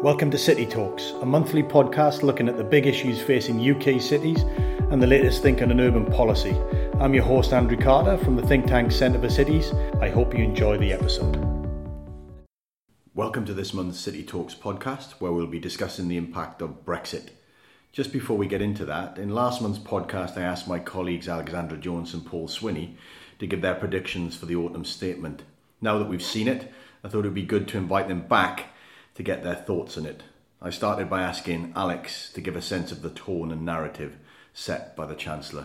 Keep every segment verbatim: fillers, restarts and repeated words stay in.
Welcome to City Talks, a monthly podcast looking at the big issues facing U K cities and the latest thinking on urban policy. I'm your host Andrew Carter from the think tank Centre for Cities. I hope you enjoy the episode. Welcome to this month's City Talks podcast, where we'll be discussing the impact of Brexit. Just before we get into that, in last month's podcast I asked my colleagues Alexandra Jones and Paul Swinney to give their predictions for the autumn statement. Now that we've seen it, I thought it would be good to invite them back to get their thoughts on it. I started by asking Alex to give a sense of the tone and narrative set by the Chancellor.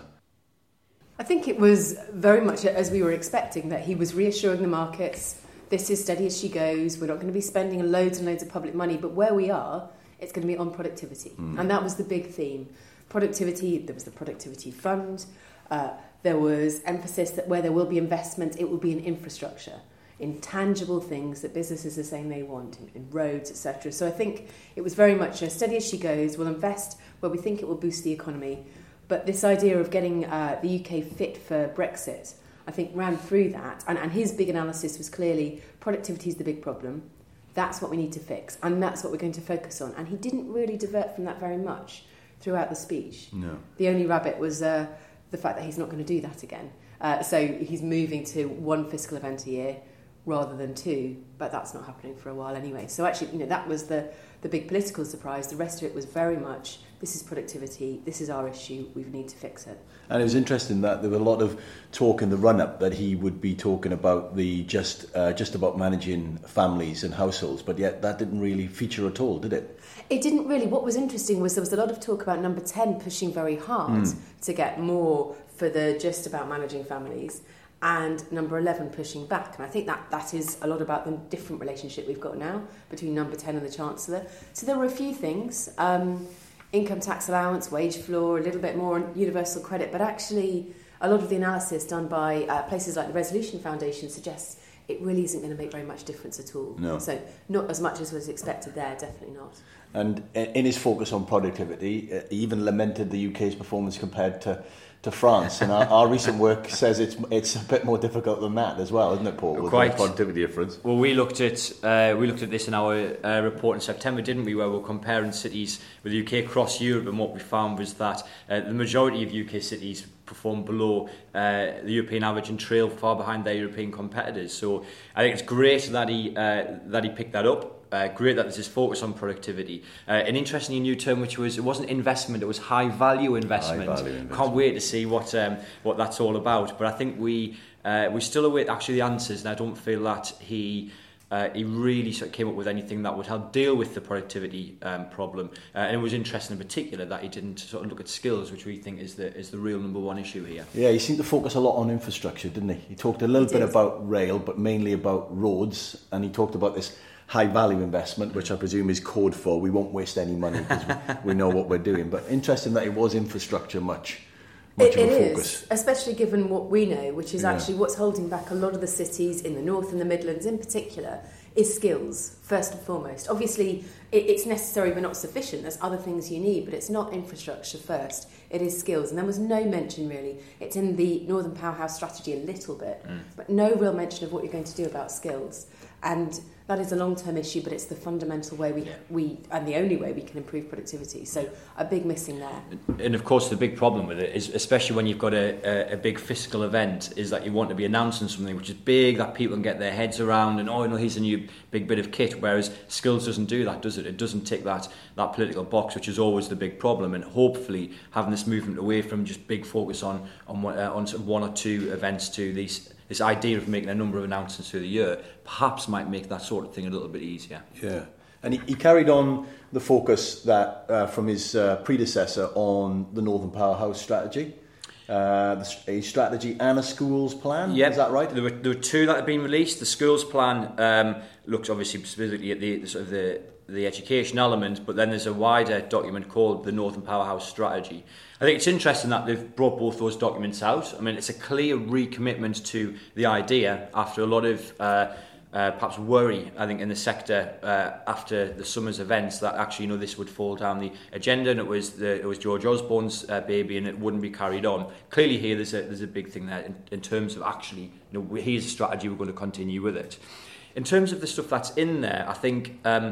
I think it was very much as we were expecting, that he was reassuring the markets, this is steady as she goes, we're not going to be spending loads and loads of public money, but where we are, it's going to be on productivity. Mm. And that was the big theme. Productivity, there was the productivity fund, uh, there was emphasis that where there will be investment, it will be in infrastructure, in tangible things that businesses are saying they want, in, in roads, et cetera. So I think it was very much a steady as she goes, we'll invest where we think it will boost the economy. But this idea of getting uh, the U K fit for Brexit, I think ran through that. And, and his big analysis was clearly productivity is the big problem. That's what we need to fix. And that's what we're going to focus on. And he didn't really divert from that very much throughout the speech. No. The only rabbit was uh, the fact that he's not going to do that again. Uh, so he's moving to one fiscal event a year rather than two, but that's not happening for a while anyway. So actually, you know, that was the, the big political surprise. The rest of it was very much, this is productivity, this is our issue, we need to fix it. And it was interesting that there were a lot of talk in the run-up that he would be talking about the just uh, just about managing families and households, but yet that didn't really feature at all, did it? It didn't really. What was interesting was there was a lot of talk about number ten pushing very hard mm. to get more for the just about managing families, and number eleven pushing back. And I think that that is a lot about the different relationship we've got now between number ten and the Chancellor. So there were a few things, um, income tax allowance, wage floor, a little bit more on universal credit, but actually a lot of the analysis done by uh, places like the Resolution Foundation suggests it really isn't going to make very much difference at all. No. So not as much as was expected there, definitely not. And in his focus on productivity, he even lamented the U K's performance compared to to France, and our, our recent work says it's it's a bit more difficult than that as well, isn't it, Paul? With Quite. The productivity difference. Well, we looked at uh, we looked at this in our uh, report in September, didn't we? Where we were comparing cities with the U K across Europe, and what we found was that uh, the majority of U K cities performed below uh, the European average and trailed far behind their European competitors. So I think it's great that he uh, that he picked that up. Uh, great that there's this focus on productivity. Uh, an interesting new term, which was, it wasn't investment, it was high value investment. High value investment. Can't wait to see what um, what that's all about. But I think we uh, we still await actually the answers, and I don't feel that he uh, he really sort of came up with anything that would help deal with the productivity um, problem. Uh, and it was interesting in particular that he didn't sort of look at skills, which we think is the is the real number one issue here. Yeah, he seemed to focus a lot on infrastructure, didn't he? He talked a little He bit did. about rail, but mainly about roads, and he talked about this high value investment, which I presume is code for we won't waste any money because we, we know what we're doing. But interesting that it was infrastructure much, much It, of a it focus. is, especially given what we know, which is Yeah. actually what's holding back a lot of the cities in the north and the Midlands in particular, is skills, first and foremost. Obviously, it, it's necessary but not sufficient. There's other things you need, but it's not infrastructure first. It is skills. And there was no mention, really. It's in the Northern Powerhouse strategy a little bit, mm. but no real mention of what you're going to do about skills. And that is a long-term issue, but it's the fundamental way we, we and the only way we can improve productivity. So a big missing there. And of course, the big problem with it is, especially when you've got a, a, a big fiscal event, is that you want to be announcing something which is big, that people can get their heads around, and oh, you know, here's a new big bit of kit. Whereas skills doesn't do that, does it? It doesn't tick that that political box, which is always the big problem. And hopefully, having this movement away from just big focus on on uh, on sort of one or two events to these. This idea of making a number of announcements through the year perhaps might make that sort of thing a little bit easier. Yeah, and he, he carried on the focus that uh, from his uh, predecessor on the Northern Powerhouse strategy, uh, the, a strategy and a schools plan. Yep. Is that right? There were, there were two that had been released. The schools plan um, looks obviously specifically at the, the sort of the the education element, but then there's a wider document called the Northern Powerhouse Strategy. I think it's interesting that they've brought both those documents out. I mean, it's a clear recommitment to the idea after a lot of uh, uh, perhaps worry, I think, in the sector uh, after the summer's events that actually, you know, this would fall down the agenda, and it was the, it was George Osborne's uh, baby, and it wouldn't be carried on. Clearly, here there's a there's a big thing there in, in terms of actually, you know, here's a strategy, we're going to continue with it. In terms of the stuff that's in there, I think. Um,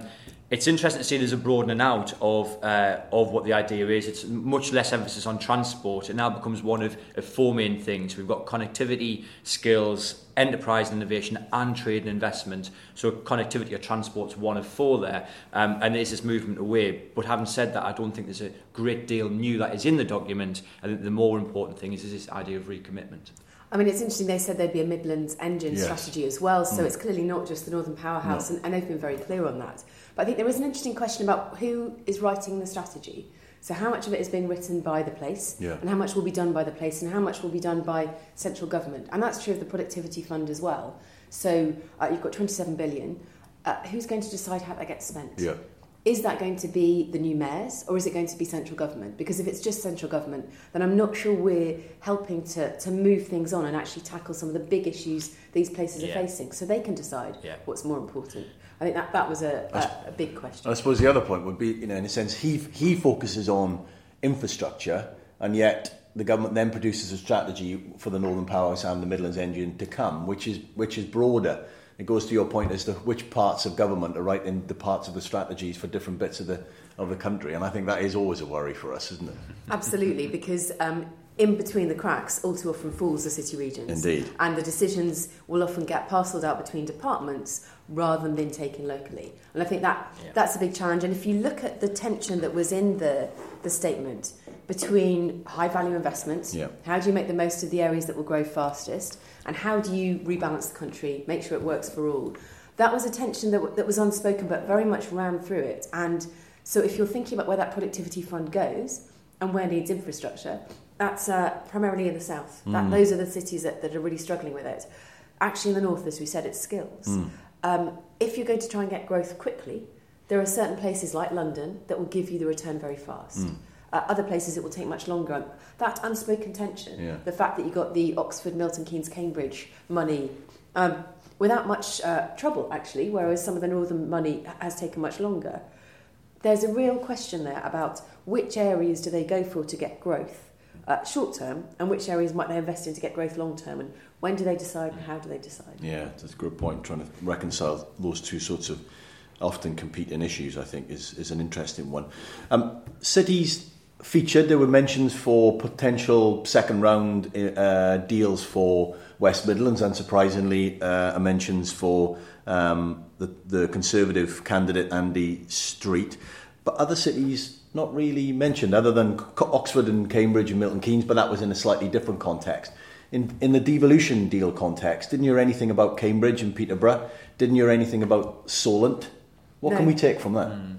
it's interesting to see there's a broadening out of uh, of what the idea is. It's much less emphasis on transport. It now becomes one of, of four main things. We've got connectivity, skills, enterprise and innovation, and trade and investment. So connectivity or transport's one of four there, um, and there's this movement away. But having said that, I don't think there's a great deal new that is in the document. I think the more important thing is, is this idea of recommitment. I mean, it's interesting, they said there'd be a Midlands engine yes. strategy as well, so mm. it's clearly not just the Northern Powerhouse, no. and, and they've been very clear on that. But I think there is an interesting question about who is writing the strategy. So how much of it is being written by the place, yeah. and how much will be done by the place, and how much will be done by central government. And that's true of the Productivity Fund as well. So uh, you've got twenty-seven billion. Uh, who's going to decide how that gets spent? Yeah. Is that going to be the new mayors, or is it going to be central government? Because if it's just central government, then I'm not sure we're helping to, to move things on and actually tackle some of the big issues these places yeah. are facing, so they can decide yeah. what's more important. I think that, that was a, a, a big question. I suppose the other point would be, you know, in a sense, he he focuses on infrastructure, and yet the government then produces a strategy for the Northern Powerhouse and the Midlands engine to come, which is which is broader. It goes to your point as to which parts of government are writing the parts of the strategies for different bits of the of the country, and I think that is always a worry for us, isn't it? Absolutely, because um, in between the cracks, all too often falls the city regions. Indeed. And the decisions will often get parcelled out between departments rather than being taken locally. And I think that yeah. that's a big challenge. And if you look at the tension that was in the, the statement between high-value investments, yeah. how do you make the most of the areas that will grow fastest, and how do you rebalance the country, make sure it works for all, that was a tension that, w- that was unspoken but very much ran through it. And so if you're thinking about where that productivity fund goes and where needs infrastructure, that's uh, primarily in the south. Mm. That, those are the cities that, that are really struggling with it. Actually, in the north, as we said, it's skills. Mm. Um, if you're going to try and get growth quickly, there are certain places like London that will give you the return very fast. Mm. Uh, other places it will take much longer. That unspoken tension, yeah. the fact that you got the Oxford, Milton Keynes, Cambridge money um, without much uh, trouble, actually, whereas some of the northern money has taken much longer. There's a real question there about which areas do they go for to get growth uh, short term, and which areas might they invest in to get growth long term, and when do they decide and how do they decide? Yeah, that's a good point. Trying to reconcile those two sorts of often competing issues, I think, is, is an interesting one. Um, cities featured, there were mentions for potential second round uh, deals for West Midlands, unsurprisingly, uh, mentions for um, the, the Conservative candidate Andy Street, but other cities not really mentioned, other than Oxford and Cambridge and Milton Keynes, but that was in a slightly different context. In, in the devolution deal context, didn't you hear anything about Cambridge and Peterborough? Didn't you hear anything about Solent? What No. can we take from that? Mm.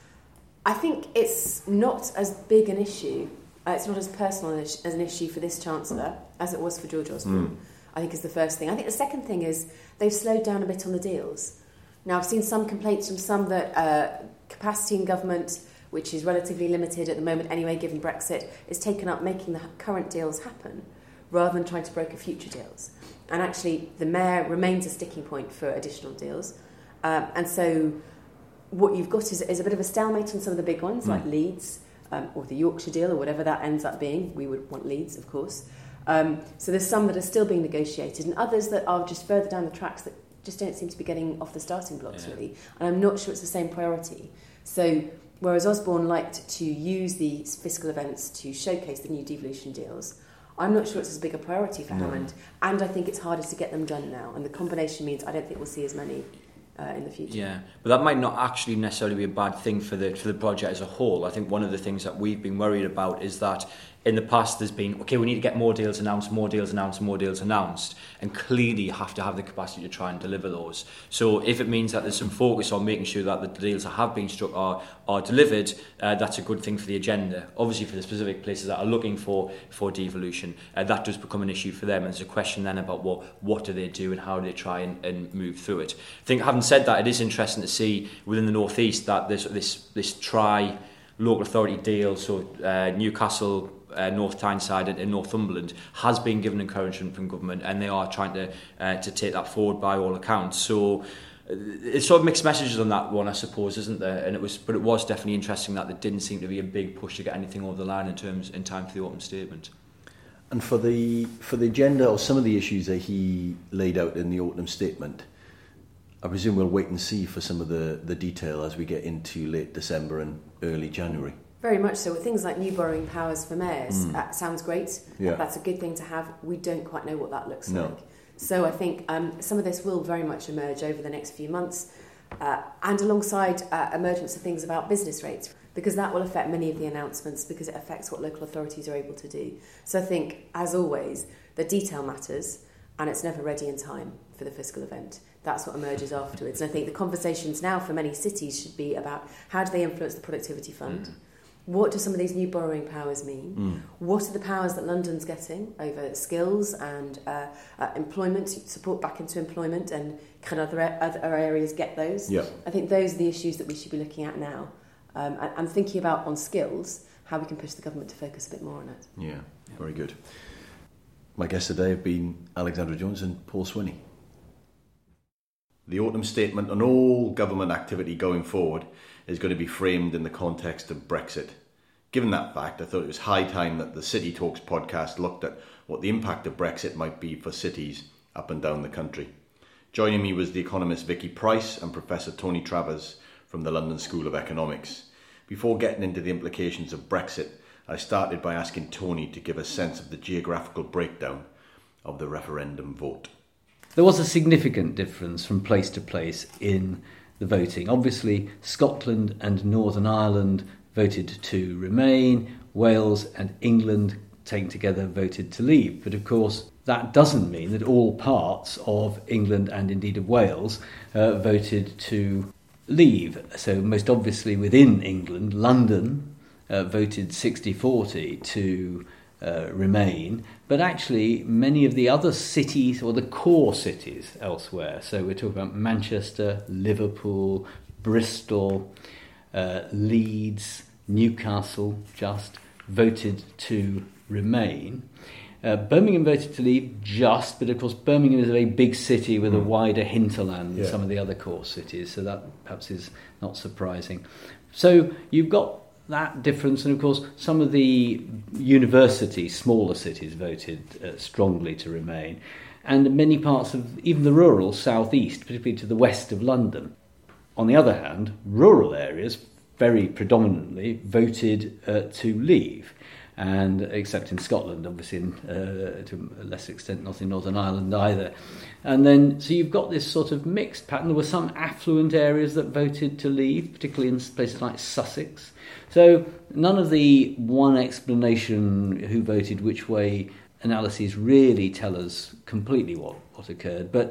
I think it's not as big an issue, uh, it's not as personal as an issue for this Chancellor as it was for George Osborne, mm. I think is the first thing. I think the second thing is they've slowed down a bit on the deals. Now, I've seen some complaints from some that uh, capacity in government, which is relatively limited at the moment anyway, given Brexit, is taken up making the current deals happen rather than trying to broker future deals. And actually, the Mayor remains a sticking point for additional deals. Um, and so what you've got is, is a bit of a stalemate on some of the big ones, mm. like Leeds, um, or the Yorkshire deal, or whatever that ends up being. We would want Leeds, of course. Um, so there's some that are still being negotiated, and others that are just further down the tracks that just don't seem to be getting off the starting blocks, yeah. really. And I'm not sure it's the same priority. So whereas Osborne liked to use these fiscal events to showcase the new devolution deals, I'm not sure it's as big a priority for no. Hammond, and I think it's harder to get them done now. And the combination means I don't think we'll see as many Uh, in the future. Yeah, but that might not actually necessarily be a bad thing for the for the project as a whole. I think one of the things that we've been worried about is that in the past there's been, okay, we need to get more deals announced, more deals announced, more deals announced, and clearly you have to have the capacity to try and deliver those. So if it means that there's some focus on making sure that the deals that have been struck are, are delivered, uh, that's a good thing for the agenda. Obviously for the specific places that are looking for, for devolution, uh, that does become an issue for them, and there's a question then about what, what do they do and how do they try and, and move through it. I think, having said that, it is interesting to see within the North East that this, this, this tri local authority deal, so uh, Newcastle, uh, North Tyneside and, and Northumberland, has been given encouragement from government, and they are trying to uh, to take that forward by all accounts. So uh, it's sort of mixed messages on that one, I suppose, isn't there? And it was, but it was definitely interesting that there didn't seem to be a big push to get anything over the line in terms in time for the autumn statement. And for the for the agenda or some of the issues that he laid out in the autumn statement, I presume we'll wait and see for some of the, the detail as we get into late December and early January. Very much so. With things like new borrowing powers for mayors, Mm. that sounds great. Yeah. That's a good thing to have. We don't quite know what that looks No. like. So I think um, some of this will very much emerge over the next few months, uh, and alongside uh, emergence of things about business rates, because that will affect many of the announcements, because it affects what local authorities are able to do. So I think, as always, the detail matters, and it's never ready in time for the fiscal event. That's what emerges afterwards. And I think the conversations now for many cities should be about how do they influence the productivity fund? Mm. What do some of these new borrowing powers mean? Mm. What are the powers that London's getting over skills and uh, uh, employment, support back into employment, and can other, other areas get those? Yeah. I think those are the issues that we should be looking at now. Um, and, and thinking about, on skills, how we can push the government to focus a bit more on it. Yeah, yeah. Very good. My guests today have been Alexandra Jones and Paul Swinney. The autumn statement on all government activity going forward is going to be framed in the context of Brexit. Given that fact, I thought it was high time that the City Talks podcast looked at what the impact of Brexit might be for cities up and down the country. Joining me was the economist Vicky Price and Professor Tony Travers from the London School of Economics. Before getting into the implications of Brexit, I started by asking Tony to give a sense of the geographical breakdown of the referendum vote. There was a significant difference from place to place in the voting. Obviously, Scotland and Northern Ireland voted to remain, Wales and England, taken together, voted to leave. But of course, that doesn't mean that all parts of England and indeed of Wales uh, voted to leave. So most obviously within England, London uh, voted sixty forty to uh, remain, but actually many of the other cities, or the core cities elsewhere, so we're talking about Manchester, Liverpool, Bristol, uh, Leeds, Newcastle, just voted to remain. Uh, Birmingham voted to leave just, but of course Birmingham is a very big city with a wider hinterland than yeah. some of the other core cities, so that perhaps is not surprising. So you've got that difference, and of course some of the university, smaller cities voted uh, strongly to remain, and many parts of even the rural southeast, particularly to the west of London. On the other hand, rural areas very predominantly voted uh, to leave. And except in Scotland, obviously, in, uh, to a lesser extent, not in Northern Ireland either. And then, so you've got this sort of mixed pattern. There were some affluent areas that voted to leave, particularly in places like Sussex. So none of the one explanation who voted which way analyses really tell us completely what, what occurred. But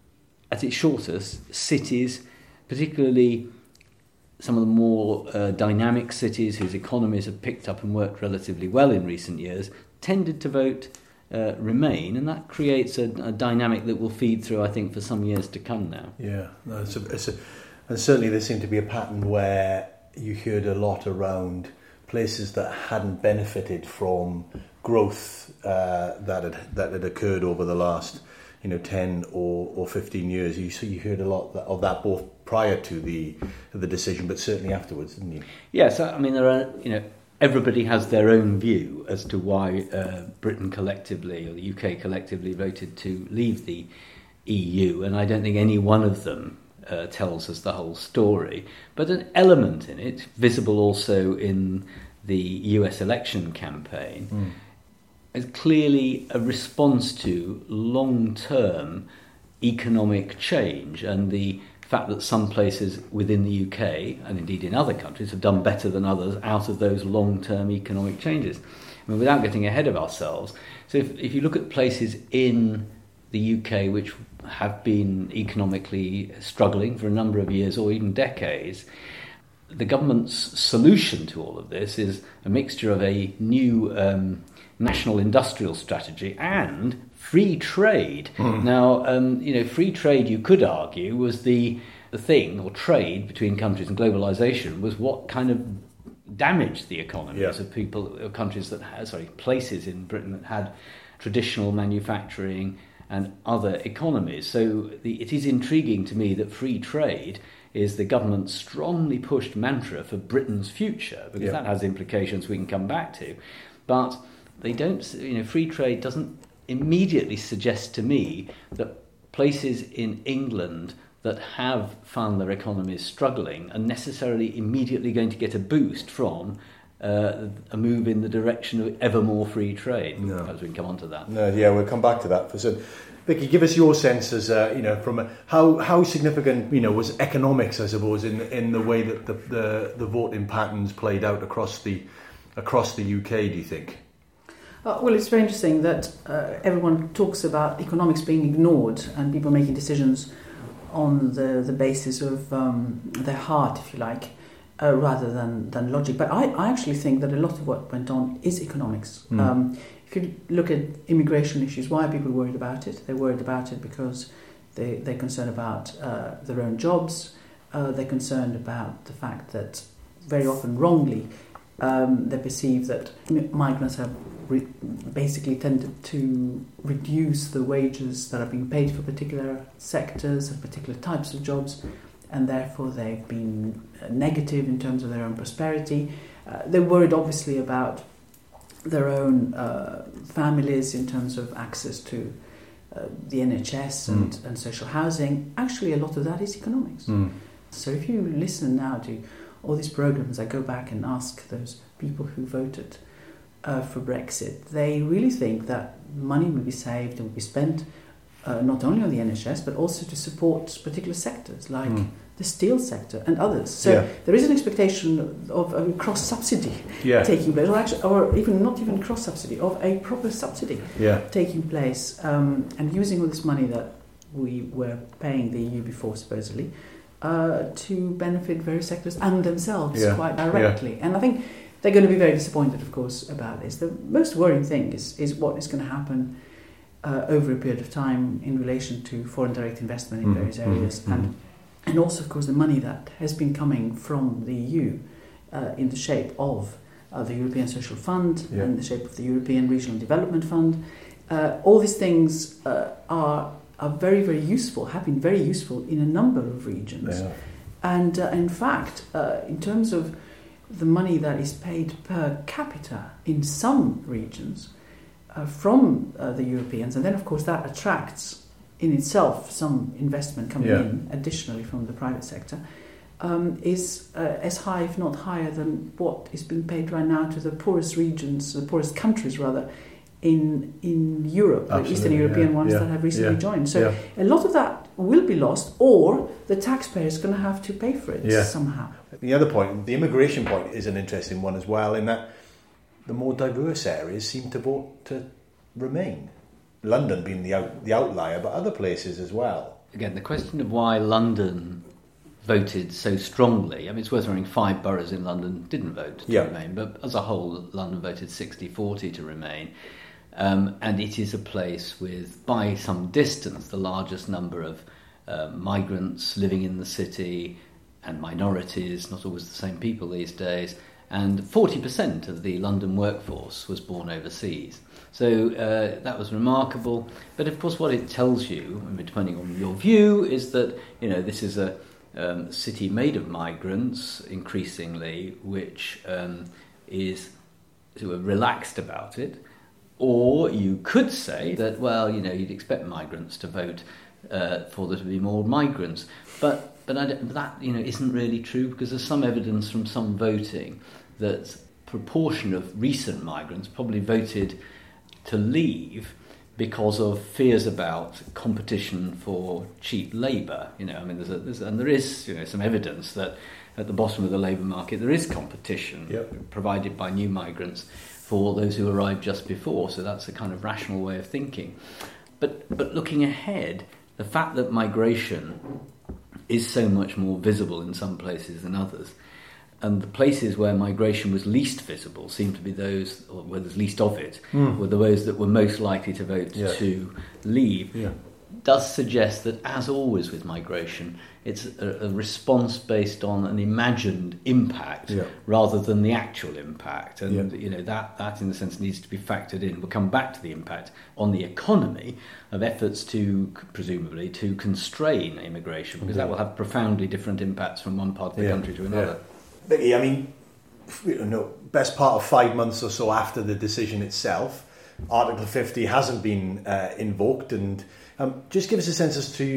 at its shortest, cities, particularly some of the more uh, dynamic cities whose economies have picked up and worked relatively well in recent years, tended to vote uh, remain, and that creates a, a dynamic that will feed through, I think, for some years to come now. Yeah, no, it's a, it's a, and certainly there seemed to be a pattern where you heard a lot around places that hadn't benefited from growth uh, that had that had occurred over the last, you know, ten or, or fifteen years. You so you heard a lot of that both prior to the the decision, but certainly afterwards, didn't you? Yes, I mean there are, you know, everybody has their own view as to why uh, Britain collectively or the U K collectively voted to leave the E U, and I don't think any one of them uh, tells us the whole story. But an element in it, visible also in the U S election campaign, mm. is clearly a response to long-term economic change and the fact that some places within the U K, and indeed in other countries, have done better than others out of those long-term economic changes. I mean, without getting ahead of ourselves, so if, if you look at places in the U K which have been economically struggling for a number of years or even decades, the government's solution to all of this is a mixture of a new um, national industrial strategy and free trade. Mm. Now, um, you know, free trade, you could argue, was the, the thing, or trade between countries, and globalisation was what kind of damaged the economies yeah. of people, or countries that had, sorry, places in Britain that had traditional manufacturing and other economies. So the, it is intriguing to me that free trade is the government's strongly pushed mantra for Britain's future, because yeah. that has implications we can come back to. But they don't, you know, free trade doesn't immediately suggest to me that places in England that have found their economies struggling are necessarily immediately going to get a boost from uh, a move in the direction of ever more free trade. No. Perhaps we can come on to that. No, yeah, we'll come back to that for some. Vicky, give us your sense as uh, you know, from a, how how significant you know was economics, I suppose, in in the way that the the, the voting patterns played out across the across the U K. Do you think? Uh, well, it's very interesting that uh, everyone talks about economics being ignored and people making decisions on the the basis of um, their heart, if you like, uh, rather than than logic. But I, I actually think that a lot of what went on is economics. Mm. Um, If you look at immigration issues, why are people worried about it? They're worried about it because they, they're concerned about uh, their own jobs. Uh, they're concerned about the fact that very often wrongly um, they perceive that migrants have re- basically tended to reduce the wages that are being paid for particular sectors and particular types of jobs, and therefore they've been negative in terms of their own prosperity. Uh, they're worried obviously about their own uh, families in terms of access to uh, the N H S and, mm. and social housing. Actually, a lot of that is economics. Mm. So if you listen now to all these programs, I go back and ask those people who voted uh, for Brexit, they really think that money will be saved and will be spent uh, not only on the N H S, but also to support particular sectors like mm. the steel sector and others. So yeah. there is an expectation of a cross-subsidy yeah. taking place, or, actually, or even not even cross-subsidy, of a proper subsidy yeah. taking place, um, and using all this money that we were paying the E U before, supposedly, uh, to benefit various sectors and themselves yeah. quite directly. Yeah. And I think they're going to be very disappointed, of course, about this. The most worrying thing is, is what is going to happen uh, over a period of time in relation to foreign direct investment in mm. various areas, mm. and And also, of course, the money that has been coming from the E U uh, in the shape of uh, the European Social Fund yeah. and the shape of the European Regional Development Fund. Uh, all these things uh, are are very, very useful, have been very useful in a number of regions. Yeah. And uh, in fact, uh, in terms of the money that is paid per capita in some regions uh, from uh, the Europeans, and then, of course, that attracts in itself some investment coming yeah. in additionally from the private sector, um, is uh, as high, if not higher, than what is being paid right now to the poorest regions, the poorest countries rather, in in Europe, the Eastern European yeah. ones yeah. that have recently yeah. joined. So yeah. a lot of that will be lost, or the taxpayer is going to have to pay for it yeah. somehow. The other point, the immigration point, is an interesting one as well, in that the more diverse areas seem to vote to remain. London being the out, the outlier, but other places as well. Again, the question of why London voted so strongly, I mean, it's worth remembering five boroughs in London didn't vote to yeah. remain, but as a whole, London voted sixty forty to remain. Um, and it is a place with, by some distance, the largest number of uh, migrants living in the city and minorities, not always the same people these days. And forty percent of the London workforce was born overseas. So uh, that was remarkable. But of course what it tells you, I mean, depending on your view, is that, you know, this is a um, city made of migrants, increasingly, which um, is sort of relaxed about it. Or you could say that, well, you know, you'd expect migrants to vote uh, for there to be more migrants. But but I don't, that, you know, isn't really true, because there's some evidence from some voting that proportion of recent migrants probably voted to leave because of fears about competition for cheap labour. You know, I mean, there's, a, there's and there is, you know, some evidence that at the bottom of the labour market there is competition yep. provided by new migrants for those who arrived just before. So that's a kind of rational way of thinking. But but looking ahead, the fact that migration is so much more visible in some places than others, and the places where migration was least visible seem to be those, or where there's least of it, mm. were those that were most likely to vote yeah. to leave, yeah. does suggest that, as always with migration, it's a, a response based on an imagined impact yeah. rather than the actual impact. And yeah. you know that, that, in a sense, needs to be factored in. We'll come back to the impact on the economy of efforts to, presumably, to constrain immigration, because yeah. that will have profoundly different impacts from one part of the yeah. country to another. Yeah. Vicky, I mean, you know, best part of five months or so after the decision itself, Article fifty hasn't been uh, invoked, and um, just give us a sense as to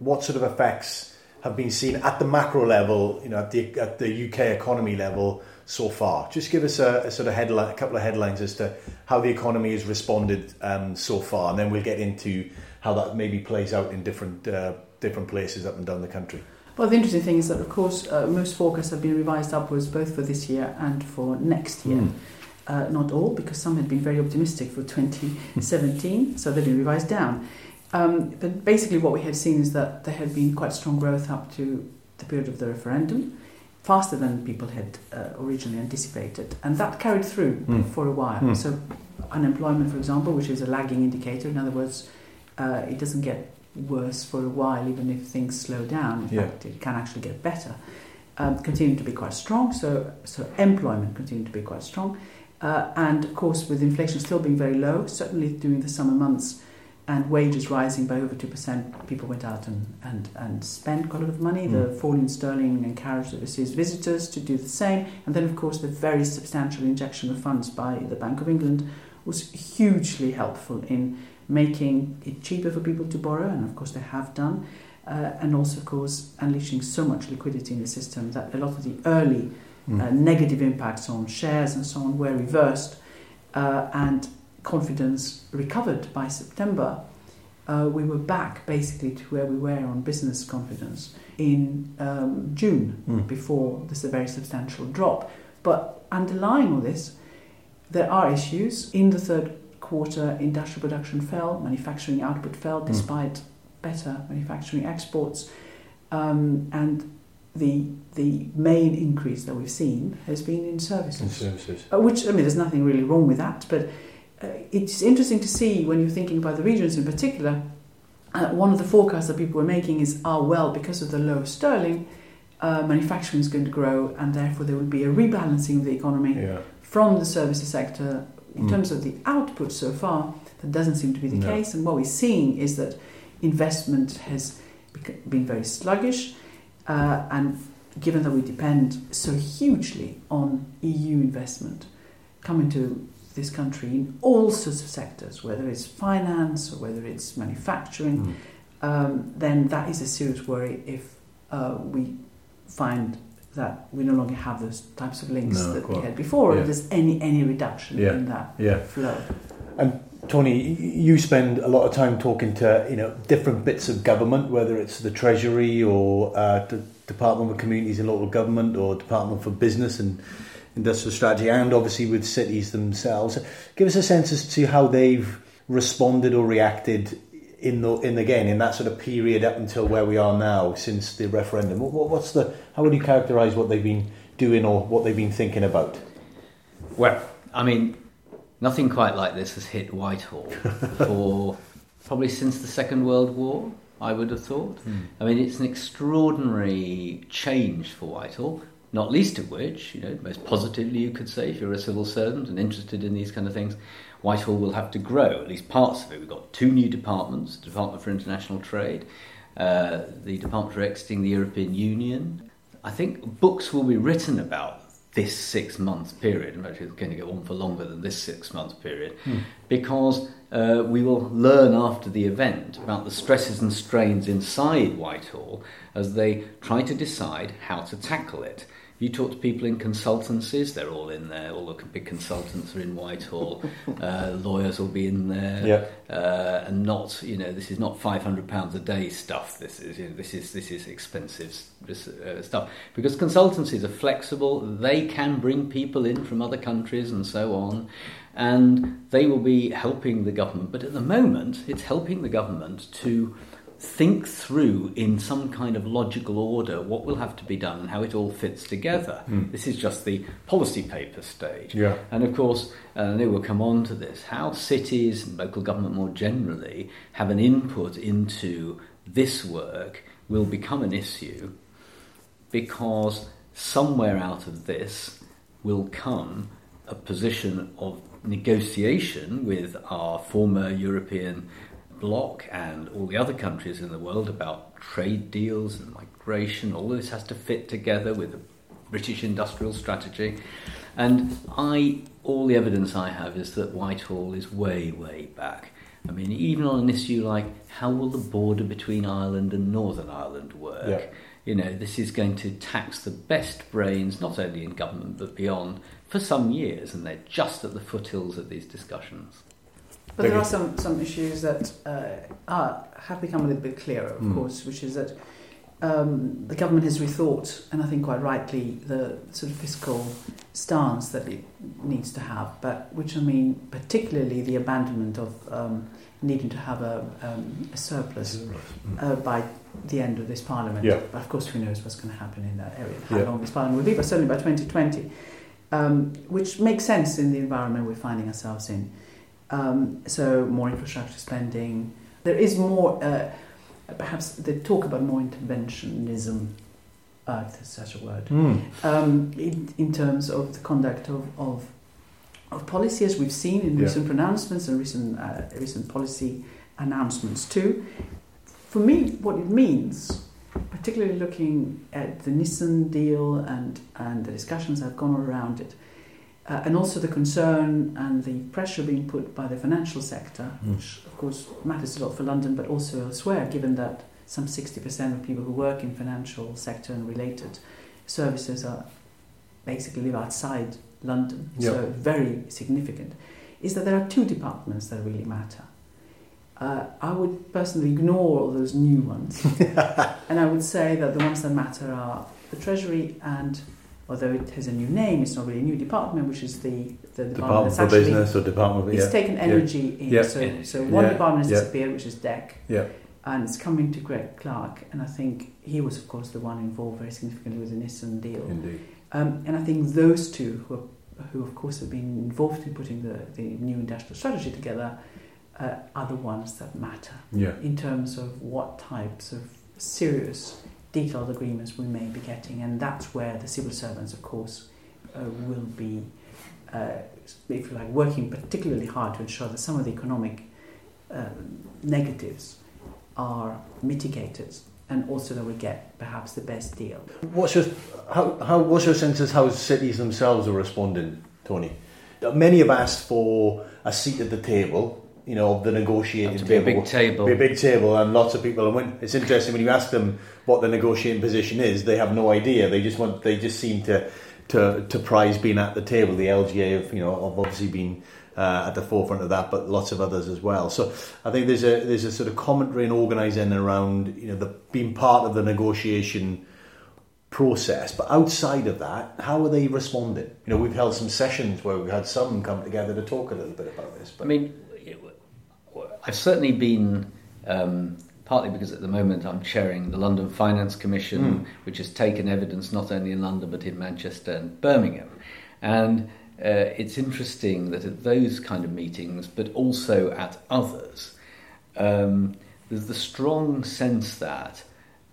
what sort of effects have been seen at the macro level, you know, at the at the U K economy level so far? Just give us a, a sort of headline, a couple of headlines as to how the economy has responded um, so far, and then we'll get into how that maybe plays out in different uh, different places up and down the country. Well, the interesting thing is that, of course, uh, most forecasts have been revised upwards both for this year and for next year. Mm. Uh, not all, because some had been very optimistic for twenty seventeen, so they've been revised down. Um, but basically what we had seen is that there had been quite strong growth up to the period of the referendum, faster than people had uh, originally anticipated. And that carried through mm. for a while. Mm. So unemployment, for example, which is a lagging indicator, in other words, uh, it doesn't get worse for a while, even if things slow down. In yeah. fact, it can actually get better. Um, continued to be quite strong, so, so employment continued to be quite strong. Uh, and of course, with inflation still being very low, certainly during the summer months, and wages rising by over two percent, people went out and, and, and spent quite a lot of money. Mm. The fall in sterling encouraged overseas visitors to do the same. And then, of course, the very substantial injection of funds by the Bank of England was hugely helpful in making it cheaper for people to borrow, and of course they have done. Uh, and also, of course, unleashing so much liquidity in the system that a lot of the early mm. uh, negative impacts on shares and so on were reversed, uh, and confidence recovered by September. Uh, we were back basically to where we were on business confidence in um, June, mm. before this very substantial drop. But underlying all this, there are issues. In the third quarter, industrial production fell, manufacturing output fell mm. despite better manufacturing exports, um, and the the main increase that we've seen has been in services. In services. Uh, which, I mean, there's nothing really wrong with that, but uh, it's interesting to see when you're thinking about the regions in particular. Uh, one of the forecasts that people were making is, oh, well, because of the low sterling, uh, manufacturing is going to grow, and therefore there will be a rebalancing of the economy yeah. from the services sector. In mm. terms of the output so far, that doesn't seem to be the no. case, and what we're seeing is that investment has been very sluggish, uh, and given that we depend so hugely on E U investment coming to this country in all sorts of sectors, whether it's finance or whether it's manufacturing, mm. um, then that is a serious worry if uh, we find that we no longer have those types of links no, that quite. we had before, yeah. or there's any any reduction yeah. in that yeah. flow. And Tony, you spend a lot of time talking to you know different bits of government, whether it's the Treasury or uh, the Department for Communities and Local Government or Department for Business and Industrial Strategy, and obviously with cities themselves. Give us a sense as to how they've responded or reacted in the in again in that sort of period up until where we are now since the referendum. What, what's the how would you characterise what they've been doing or what they've been thinking about? Well, I mean, nothing quite like this has hit Whitehall for probably since the Second World War, I would have thought. Mm. I mean, it's an extraordinary change for Whitehall, not least of which, you know, most positively you could say, if you're a civil servant and interested in these kind of things, Whitehall will have to grow, at least parts of it. We've got two new departments, the Department for International Trade, uh, the Department for Exiting the European Union. I think books will be written about this six-month period. In fact, it's going to go on for longer than this six-month period, hmm. because uh, we will learn after the event about the stresses and strains inside Whitehall as they try to decide how to tackle it. You talk to people in consultancies, they're all in there, all the big consultants are in Whitehall, uh, lawyers will be in there, yeah. uh, and not, you know, this is not five hundred pounds a day stuff, this is, you know, this is this is expensive uh, stuff. Because consultancies are flexible, they can bring people in from other countries and so on, and they will be helping the government. But at the moment, it's helping the government to think through in some kind of logical order what will have to be done and how it all fits together. Mm. This is just the policy paper stage. Yeah. And of course, uh, and they will come on to this, how cities and local government more generally have an input into this work will become an issue, because somewhere out of this will come a position of negotiation with our former European bloc and all the other countries in the world about trade deals and migration. All of this has to fit together with the British industrial strategy. And I, all the evidence I have is that Whitehall is way, way back. I mean, even on an issue like how will the border between Ireland and Northern Ireland work? Yeah. You know, this is going to tax the best brains, not only in government but beyond, for some years, and they're just at the foothills of these discussions. But there are some, some issues that uh, are, have become a little bit clearer, of mm. course, which is that um, the government has rethought, and I think quite rightly, the sort of fiscal stance that it needs to have, but which I mean, particularly the abandonment of um, needing to have a, um, a surplus mm. uh, by the end of this parliament. Yeah. But of course, who knows what's going to happen in that area, how yeah. long this parliament will be, but certainly by twenty twenty, um, which makes sense in the environment we're finding ourselves in. Um, so more infrastructure spending. There is more, uh, perhaps they talk about more interventionism, uh, if there's such a word, mm. um, in, in terms of the conduct of, of, of policy, as we've seen in yeah. recent pronouncements and recent, uh, recent policy announcements too. For me, what it means, particularly looking at the Nissan deal and, and the discussions that have gone around it, Uh, and also the concern and the pressure being put by the financial sector, mm. which of course matters a lot for London but also elsewhere, given that some sixty percent of people who work in financial sector and related services are basically live outside London, yep. so very significant, is that there are two departments that really matter. Uh, I would personally ignore all those new ones and I would say that the ones that matter are the Treasury and, although it has a new name, it's not really a new department, which is the, the department, department that's for actually... Business or Department of... It's yeah. taken energy yeah. in. Yeah. So, Energy. so one yeah. department has yeah. disappeared, which is D E C. Yeah. And it's coming to Greg Clark, and I think he was, of course, the one involved very significantly with the Nissan deal. Indeed. Um, and I think those two, who, are, who of course have been involved in putting the, the new industrial strategy together, uh, are the ones that matter yeah. in terms of what types of serious detailed agreements we may be getting, and that's where the civil servants, of course, uh, will be, uh, if you like, working particularly hard to ensure that some of the economic uh, negatives are mitigated, and also that we get perhaps the best deal. What's your how how what's your sense as how cities themselves are responding, Tony? Many have asked for a seat at the table. You know, of the negotiating to table. Be a big table. Be a big table, and lots of people. And when, it's interesting when you ask them what the negotiating position is, they have no idea. They just want. They just seem to to to prize being at the table. The L G A have, you know, have obviously been uh, at the forefront of that, but lots of others as well. So I think there's a there's a sort of commentary and organising around, you know, the being part of the negotiation process. But outside of that, how are they responding? You know, we've held some sessions where we've had some come together to talk a little bit about this. But I mean, I've certainly been, um, partly because at the moment I'm chairing the London Finance Commission, mm. which has taken evidence not only in London but in Manchester and Birmingham. And uh, it's interesting that at those kind of meetings, but also at others, um, there's the strong sense that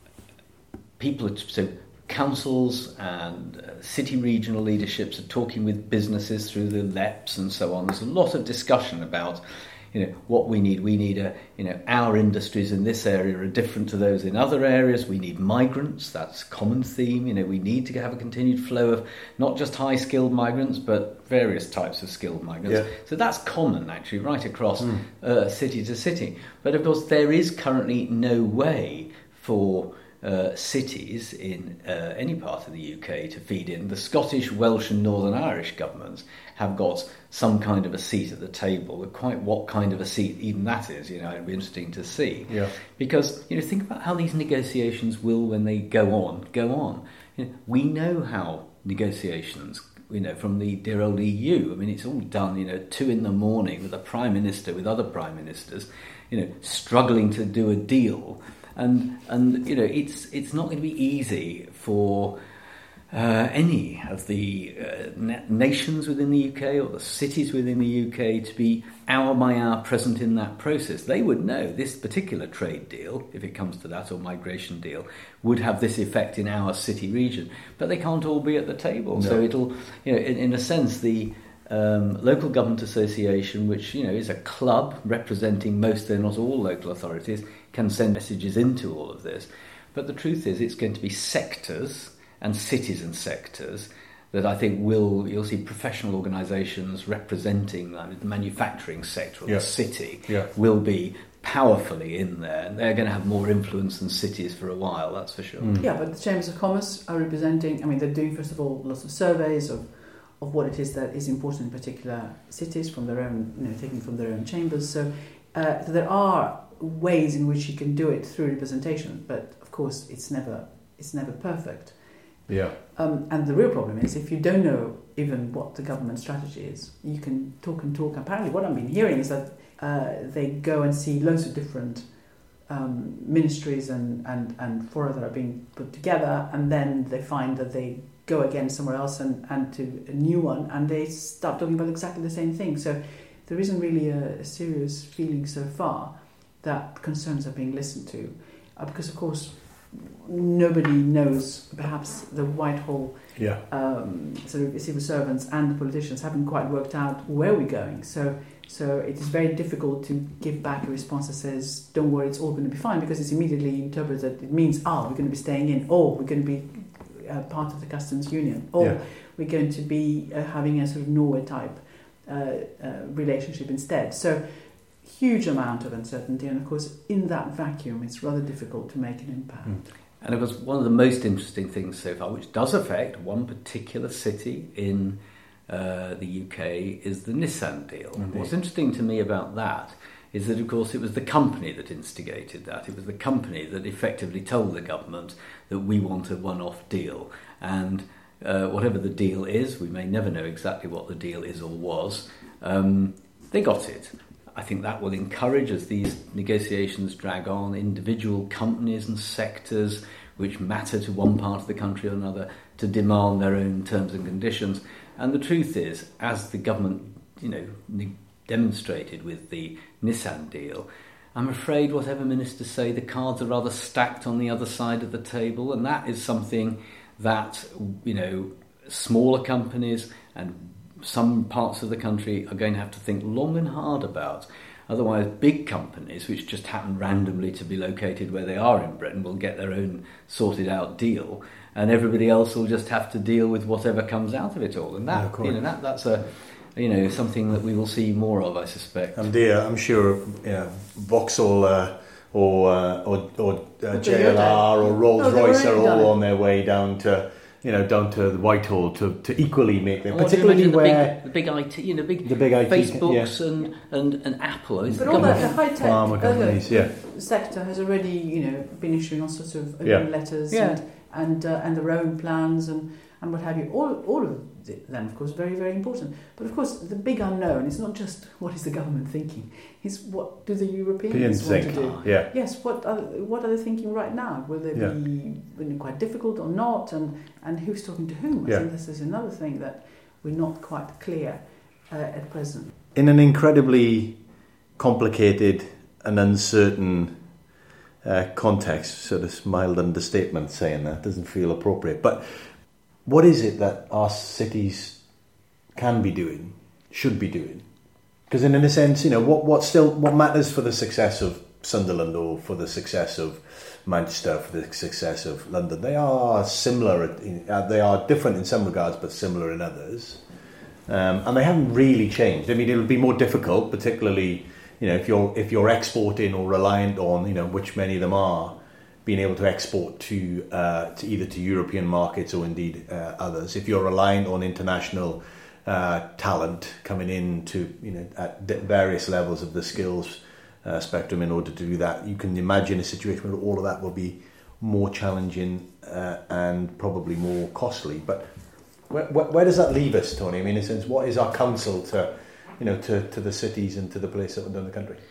people, are, so councils and uh, city regional leaderships are talking with businesses through the L E Ps and so on. There's a lot of discussion about, you know, what we need. We need a, you know, our industries in this area are different to those in other areas. We need migrants. That's a common theme. You know, we need to have a continued flow of not just high-skilled migrants, but various types of skilled migrants. Yeah. So that's common, actually, right across mm. uh, city to city. But of course, there is currently no way for uh, cities in uh, any part of the U K to feed in. The Scottish, Welsh and Northern Irish governments have got some kind of a seat at the table. But quite what kind of a seat even that is, you know, it'd be interesting to see. Yeah. Because, you know, think about how these negotiations will, when they go on, go on. You know, we know how negotiations, you know, from the dear old E U, I mean, it's all done, you know, two in the morning with a prime minister, with other prime ministers, you know, struggling to do a deal. And, and you know, it's it's not going to be easy for uh, any of the uh, na- nations within the U K or the cities within the U K to be hour by hour present in that process. They would know this particular trade deal, if it comes to that, or migration deal, would have this effect in our city region. But they can't all be at the table. No. So it'll, you know, in, in a sense, the um, local government association, which, you know, is a club representing most, though not all, local authorities, can send messages into all of this. But the truth is, it's going to be sectors and citizen sectors that I think will, you'll see professional organisations representing like, the manufacturing sector of yeah. the city yeah. will be powerfully in there. And they're going to have more influence than cities for a while, that's for sure. Mm. Yeah, but the Chambers of Commerce are representing, I mean, they're doing, first of all, lots of surveys of, of what it is that is important in particular cities from their own, you know, taking from their own chambers. So, uh, so there are ways in which you can do it through representation, but of course it's never it's never perfect. Yeah. Um, and the real problem is if you don't know even what the government strategy is, you can talk and talk. Apparently what I've been hearing is that uh, they go and see loads of different um, ministries and, and, and fora that are being put together, and then they find that they go again somewhere else and, and to a new one, and they start talking about exactly the same thing. So there isn't really a, a serious feeling so far that concerns are being listened to. Uh, because of course nobody knows, perhaps the Whitehall yeah. um, sort of civil servants and the politicians haven't quite worked out where we're going. So so it is very difficult to give back a response that says, don't worry, it's all going to be fine, because it's immediately interpreted, it means, ah, we're going to be staying in, or we're going to be uh, part of the customs union, or yeah. we're going to be uh, having a sort of Norway type uh, uh, relationship instead. So huge amount of uncertainty, and of course in that vacuum it's rather difficult to make an impact. Mm. And of course one of the most interesting things so far, which does affect one particular city in uh, the U K, is the Nissan deal. Mm-hmm. What's interesting to me about that is that of course it was the company that instigated that. It was the company that effectively told the government that we want a one-off deal, and uh, whatever the deal is, we may never know exactly what the deal is or was, um, they got it. I think that will encourage, as these negotiations drag on, individual companies and sectors which matter to one part of the country or another to demand their own terms and conditions. And the truth is, as the government, you know, ne- demonstrated with the Nissan deal, I'm afraid whatever ministers say, the cards are rather stacked on the other side of the table, and that is something that, you know, smaller companies and some parts of the country are going to have to think long and hard about. Otherwise, big companies, which just happen randomly to be located where they are in Britain, will get their own sorted out deal, and everybody else will just have to deal with whatever comes out of it all. And that, yeah, you know, that that's a, you know, something that we will see more of, I suspect. And dear, I'm sure, you know, Vauxhall uh, or uh, or, or uh, J L R or Rolls Royce are all on their way down to. You know, down to the Whitehall to, to equally make them, particularly the where big, the big I T, you know, big, the big I T, Facebooks yeah. and, and, and Apple. But all that, the high tech companies, yeah. sector has already, you know, been issuing all sorts of open yeah. letters yeah. and and uh, and their own plans and, and what have you. All all of them, of course, very very important. But of course, the big unknown is not just what is the government thinking; it's what do the Europeans want think. to do? Yeah. Yes. What are what are they thinking right now? Will they yeah. be quite difficult or not? And and who's talking to whom? I yeah. think this is another thing that we're not quite clear uh, at present. In an incredibly complicated and uncertain uh, context, sort of mild understatement saying that doesn't feel appropriate, but what is it that our cities can be doing, should be doing? Because in a sense, you know, what what still what matters for the success of Sunderland or for the success of Manchester, for the success of London, they are similar. Uh, they are different in some regards, but similar in others, um, and they haven't really changed. I mean, it'll be more difficult, particularly, you know, if you're if you're exporting or reliant on, you know, which many of them are, being able to export to uh, to either to European markets or indeed uh, others. If you're reliant on international uh, talent coming in to, you know, at various levels of the skills uh, spectrum in order to do that, you can imagine a situation where all of that will be more challenging uh, and probably more costly. But where, where, where does that leave us, Tony? I mean, in a sense, what is our counsel to, you know, to, to the cities and to the places in the country?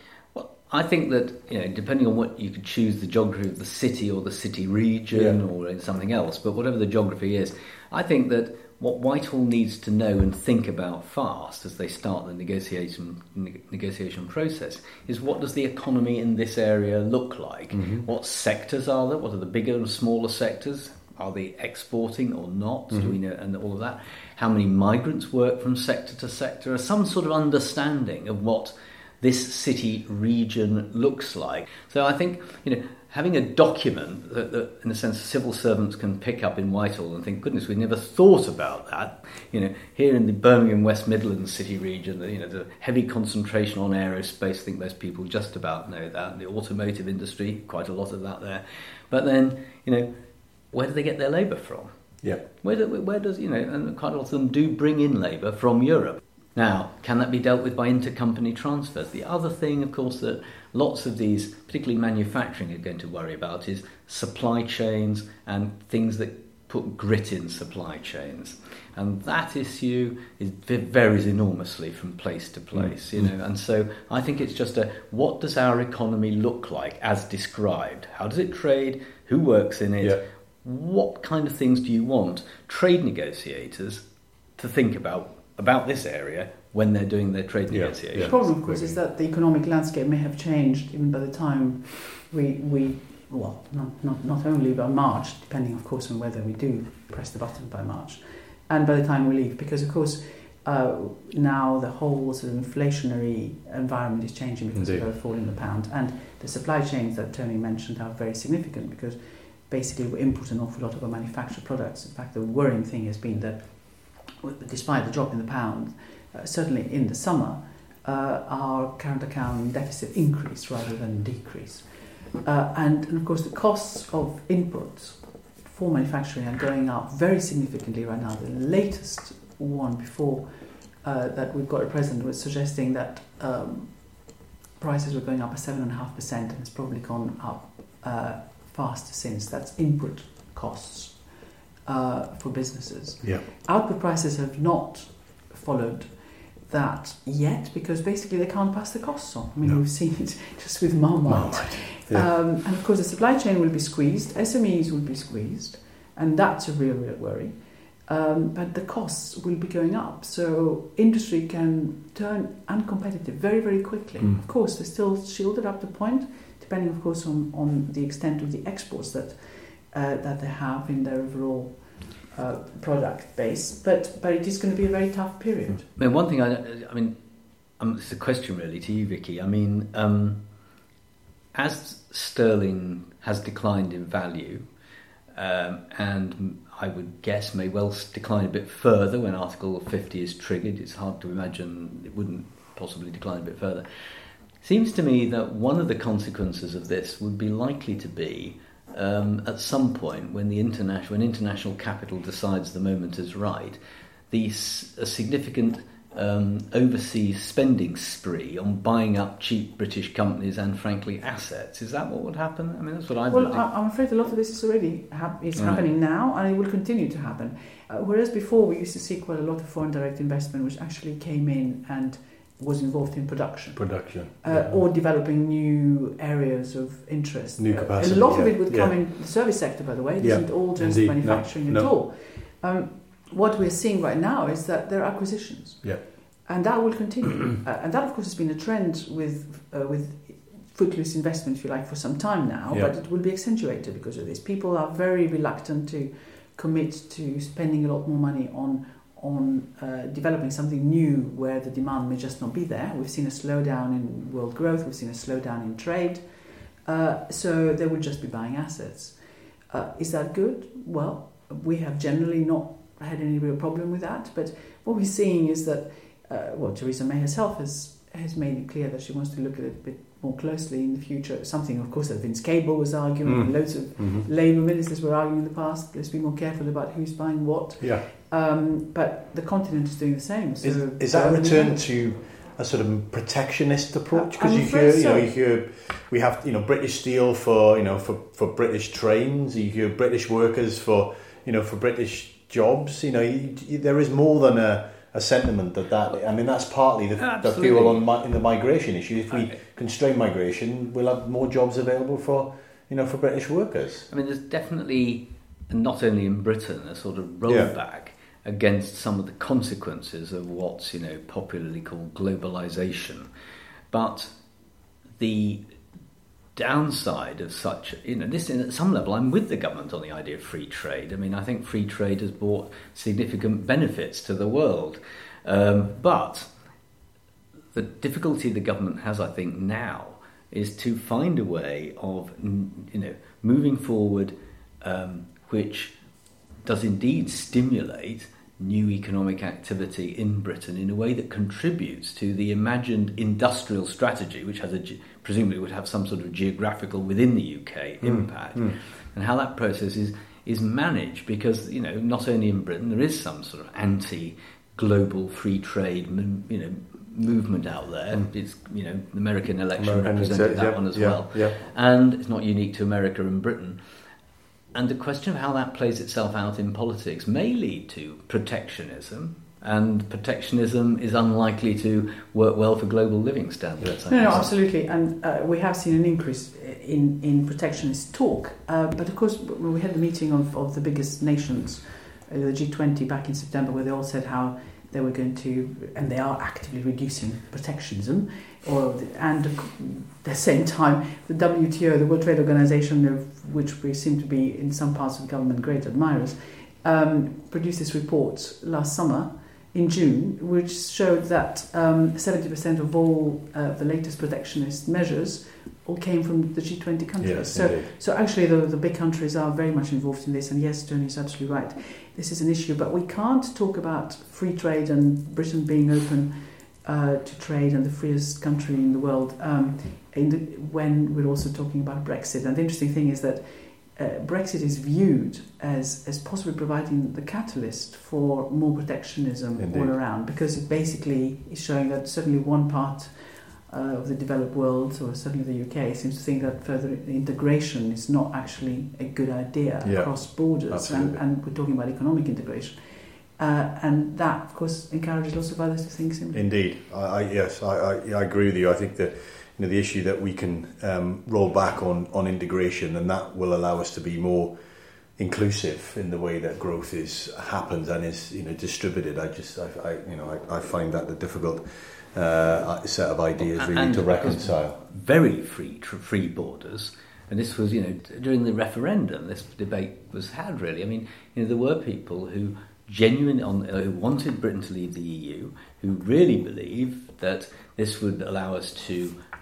I think that, you know, depending on what you could choose, the geography of the city or the city region yeah. or something else, but whatever the geography is, I think that what Whitehall needs to know and think about fast as they start the negotiation ne- negotiation process is, what does the economy in this area look like? Mm-hmm. What sectors are there? What are the bigger and smaller sectors? Are they exporting or not? Mm-hmm. Do we know, and all of that? How many migrants work from sector to sector? Some sort of understanding of what this city region looks like. So I think, you know, having a document that, that, in a sense, civil servants can pick up in Whitehall and think, goodness, we never thought about that. You know, here in the Birmingham West Midlands city region, you know, the heavy concentration on aerospace, I think most people just about know that. The automotive industry, quite a lot of that there. But then, you know, where do they get their labour from? Yeah. Where, do, where does, you know, and quite a lot of them do bring in labour from Europe. Now, can that be dealt with by intercompany transfers? The other thing, of course, that lots of these, particularly manufacturing, are going to worry about is supply chains and things that put grit in supply chains. And that issue is, varies enormously from place to place, you know. And so I think it's just a, what does our economy look like as described? How does it trade? Who works in it? Yeah. What kind of things do you want trade negotiators to think about about this area when they're doing their trade Yeah, negotiations? yeah. The problem, of course, is that the economic landscape may have changed even by the time we, we well, not, not, not only by March, depending, of course, on whether we do press the button by March, and by the time we leave, because, of course, uh, now the whole sort of inflationary environment is changing because Indeed. of the fall in the pound, and the supply chains that Tony mentioned are very significant because basically we import an awful lot of our manufactured products. In fact, the worrying thing has been that despite the drop in the pound, uh, certainly in the summer, uh, our current account deficit increased rather than decreased. Uh, and, and of course the costs of inputs for manufacturing are going up very significantly right now. The latest one before uh, that we've got at present was suggesting that um, prices were going up by seven point five percent, and it's probably gone up uh, faster since. That's input costs uh, for businesses. Yeah. Output prices have not followed that yet because basically they can't pass the costs on. I mean, No. we've seen it just with Marmite. Marmite, yeah. Um, and of course the supply chain will be squeezed, S M Es will be squeezed, and that's a real, real worry. Um, but the costs will be going up, so industry can turn uncompetitive very, very quickly. Mm. Of course, they're still shielded up to a point, depending, of course, on, on the extent of the exports that uh, that they have in their overall uh, product base. But but it is going to be a very tough period. I mean, one thing I, I mean, um, it's a question really to you, Vicky. I mean, um, as sterling has declined in value, um, and I would guess may well decline a bit further when Article fifty is triggered. It's hard to imagine it wouldn't possibly decline a bit further. Seems to me that one of the consequences of this would be likely to be um, at some point when the international when international capital decides the moment is right, the a significant um, overseas spending spree on buying up cheap British companies and, frankly, assets. Is that what would happen? I mean, that's what I've Well, been I- I'm afraid a lot of this is already hap- is Right. happening now, and it will continue to happen. Uh, whereas before we used to see quite a lot of foreign direct investment, which actually came in and was involved in production. Production. Uh, yeah. or developing new areas of interest. New Uh, capacity, a lot of yeah. it would Yeah. come in the service sector, by the way. It Yeah. isn't all just Indeed. manufacturing No. at No. all. Um, what we're seeing right now is that there are acquisitions. Yeah. And that will continue. uh, and that, of course, has been a trend with uh, with footloose investment, if you like, for some time now. Yeah. But it will be accentuated because of this. People are very reluctant to commit to spending a lot more money on on uh, developing something new where the demand may just not be there. We've seen a slowdown in world growth. We've seen a slowdown in trade. Uh, so they will just be buying assets. Uh, is that good? Well, we have generally not had any real problem with that. But what we're seeing is that, uh, well, Theresa May herself has, has made it clear that she wants to look at it a bit more closely in the future. Something, of course, that Vince Cable was arguing, Mm. and loads of Mm-hmm. Labour ministers were arguing in the past. Let's be more careful about who's buying what. Yeah. Um, but the continent is doing the same. So Is, is that a wherever we return go- to a sort of protectionist approach? I'm Because you afraid hear, you know, so. you hear, we have, you know, British steel for, you know, for, for British trains. You hear British workers for, you know, for British jobs. You know, you, you, there is more than a, a sentiment that that. I mean, that's partly the, the Absolutely. fuel on mi- in the migration issue. If we Okay. constrain migration, we'll have more jobs available for, you know, for British workers. I mean, there's definitely, not only in Britain, a sort of Yeah. rollback against some of the consequences of what's, you know, popularly called globalization. But the downside of such, you know, this, at some level, I'm with the government on the idea of free trade. I mean, I think free trade has brought significant benefits to the world. Um, but the difficulty the government has, I think, now is to find a way of, you know, moving forward, um, which does indeed stimulate new economic activity in Britain in a way that contributes to the imagined industrial strategy, which has a, presumably would have some sort of geographical within the U K impact, mm, mm. and how that process is is managed. Because, you know, not only in Britain there is some sort of anti-global free trade, you know, movement out there. Mm. It's, you know, the American election American represented that yeah, one as yeah, well, yeah. and it's not unique to America and Britain. And the question of how that plays itself out in politics may lead to protectionism, and protectionism is unlikely to work well for global living standards. No, no, absolutely. And uh, we have seen an increase in, in protectionist talk. Uh, but of course, when we had the meeting of, of the biggest nations, uh, the G twenty back in September, where they all said how they were going to, and they are actively reducing protectionism, or and at the same time the W T O, the World Trade Organization, of which we seem to be in some parts of government great admirers, um, produced this report last summer in June, which showed that um, seventy percent of all uh, the latest protectionist measures all came from the G twenty countries. Yes, so, indeed. so actually the, the big countries are very much involved in this, and yes, Tony is absolutely right. This is an issue, but we can't talk about free trade and Britain being open uh, to trade and the freest country in the world um, in the, when we're also talking about Brexit. And the interesting thing is that uh, Brexit is viewed as, as possibly providing the catalyst for more protectionism Indeed. all around, because it basically is showing that certainly one part Uh, of the developed world, or certainly the U K, seems to think that further integration is not actually a good idea yeah, across borders, and, and we're talking about economic integration, uh, and that, of course, encourages lots of others to think similarly. Indeed, I, I, yes, I, I, I agree with you. I think that, you know, the issue that we can um, roll back on, on integration, and that will allow us to be more inclusive in the way that growth is happens and is, you know, distributed. I just, I, I you know, I, I find that the difficult Uh, set of ideas really and to reconcile. Very free tr- free borders, and this was, you know, during the referendum, this debate was had. Really, I mean, you know, there were people who genuinely on uh, who wanted Britain to leave the E U, who really believed that this would allow us to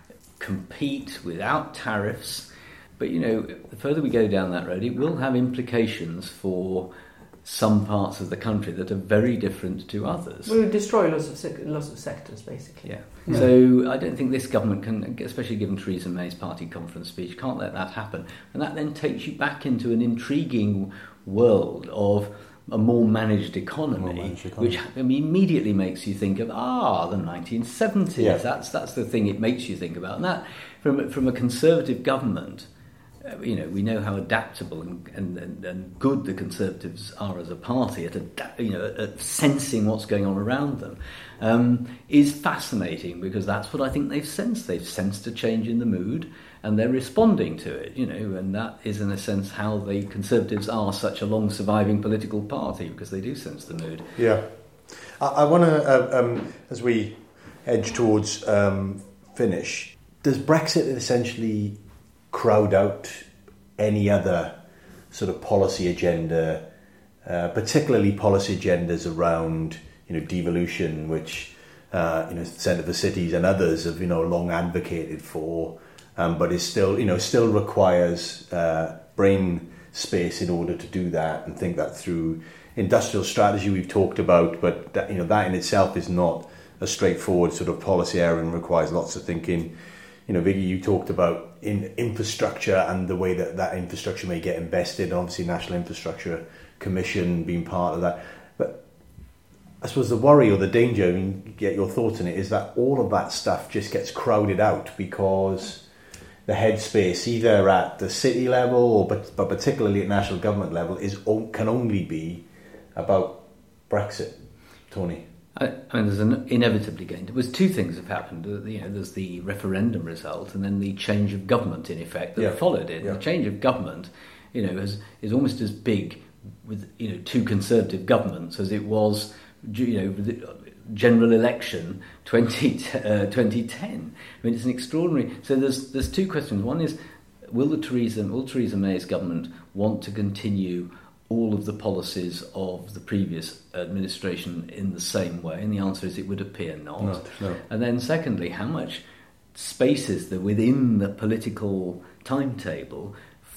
compete without tariffs. But, you know, the further we go down that road, it will have implications for some parts of the country that are very different to others. We would destroy lots of sec- lots of sectors, basically. Yeah. yeah. So I don't think this government can, especially given Theresa May's party conference speech, can't let that happen. And that then takes you back into an intriguing world of a more managed economy, more managed economy. which I mean, immediately makes you think of, ah, the nineteen seventies. Yeah. That's that's the thing it makes you think about. And that, from, from a Conservative government, you know, we know how adaptable and, and, and, and good the Conservatives are as a party at, adapt, you know, at, at sensing what's going on around them, um, is fascinating, because that's what I think they've sensed. They've sensed a change in the mood, and they're responding to it, you know, and that is, in a sense, how the Conservatives are such a long-surviving political party, because they do sense the mood. Yeah. I, I want to, uh, um, as we edge towards um, finish, does Brexit essentially crowd out any other sort of policy agenda, uh, particularly policy agendas around, you know, devolution, which uh, you know, Centre for Cities and others have, you know, long advocated for, um, but is still, you know, still requires uh, brain space in order to do that and think that through. Industrial strategy we've talked about, but that, you know, that in itself is not a straightforward sort of policy area and requires lots of thinking. You know, Vicky, you talked about in infrastructure and the way that that infrastructure may get invested. Obviously, National Infrastructure Commission being part of that. But I suppose the worry or the danger, I mean, get your thoughts on it, is that all of that stuff just gets crowded out because the headspace, either at the city level or but, but particularly at national government level, is can only be about Brexit. Tony? I, I mean, there's an inevitably going to... There's two things have happened. You know, there's the referendum result and then the change of government, in effect, that yeah. followed it. Yeah. The change of government, you know, has, is almost as big with, you know, two Conservative governments as it was, you know, the general election twenty, uh, twenty ten. I mean, it's an extraordinary... So there's there's two questions. One is, will the Theresa, will Theresa May's government want to continue all of the policies of the previous administration in the same way? And the answer is it would appear not. No, no. And then secondly, how much space is there within the political timetable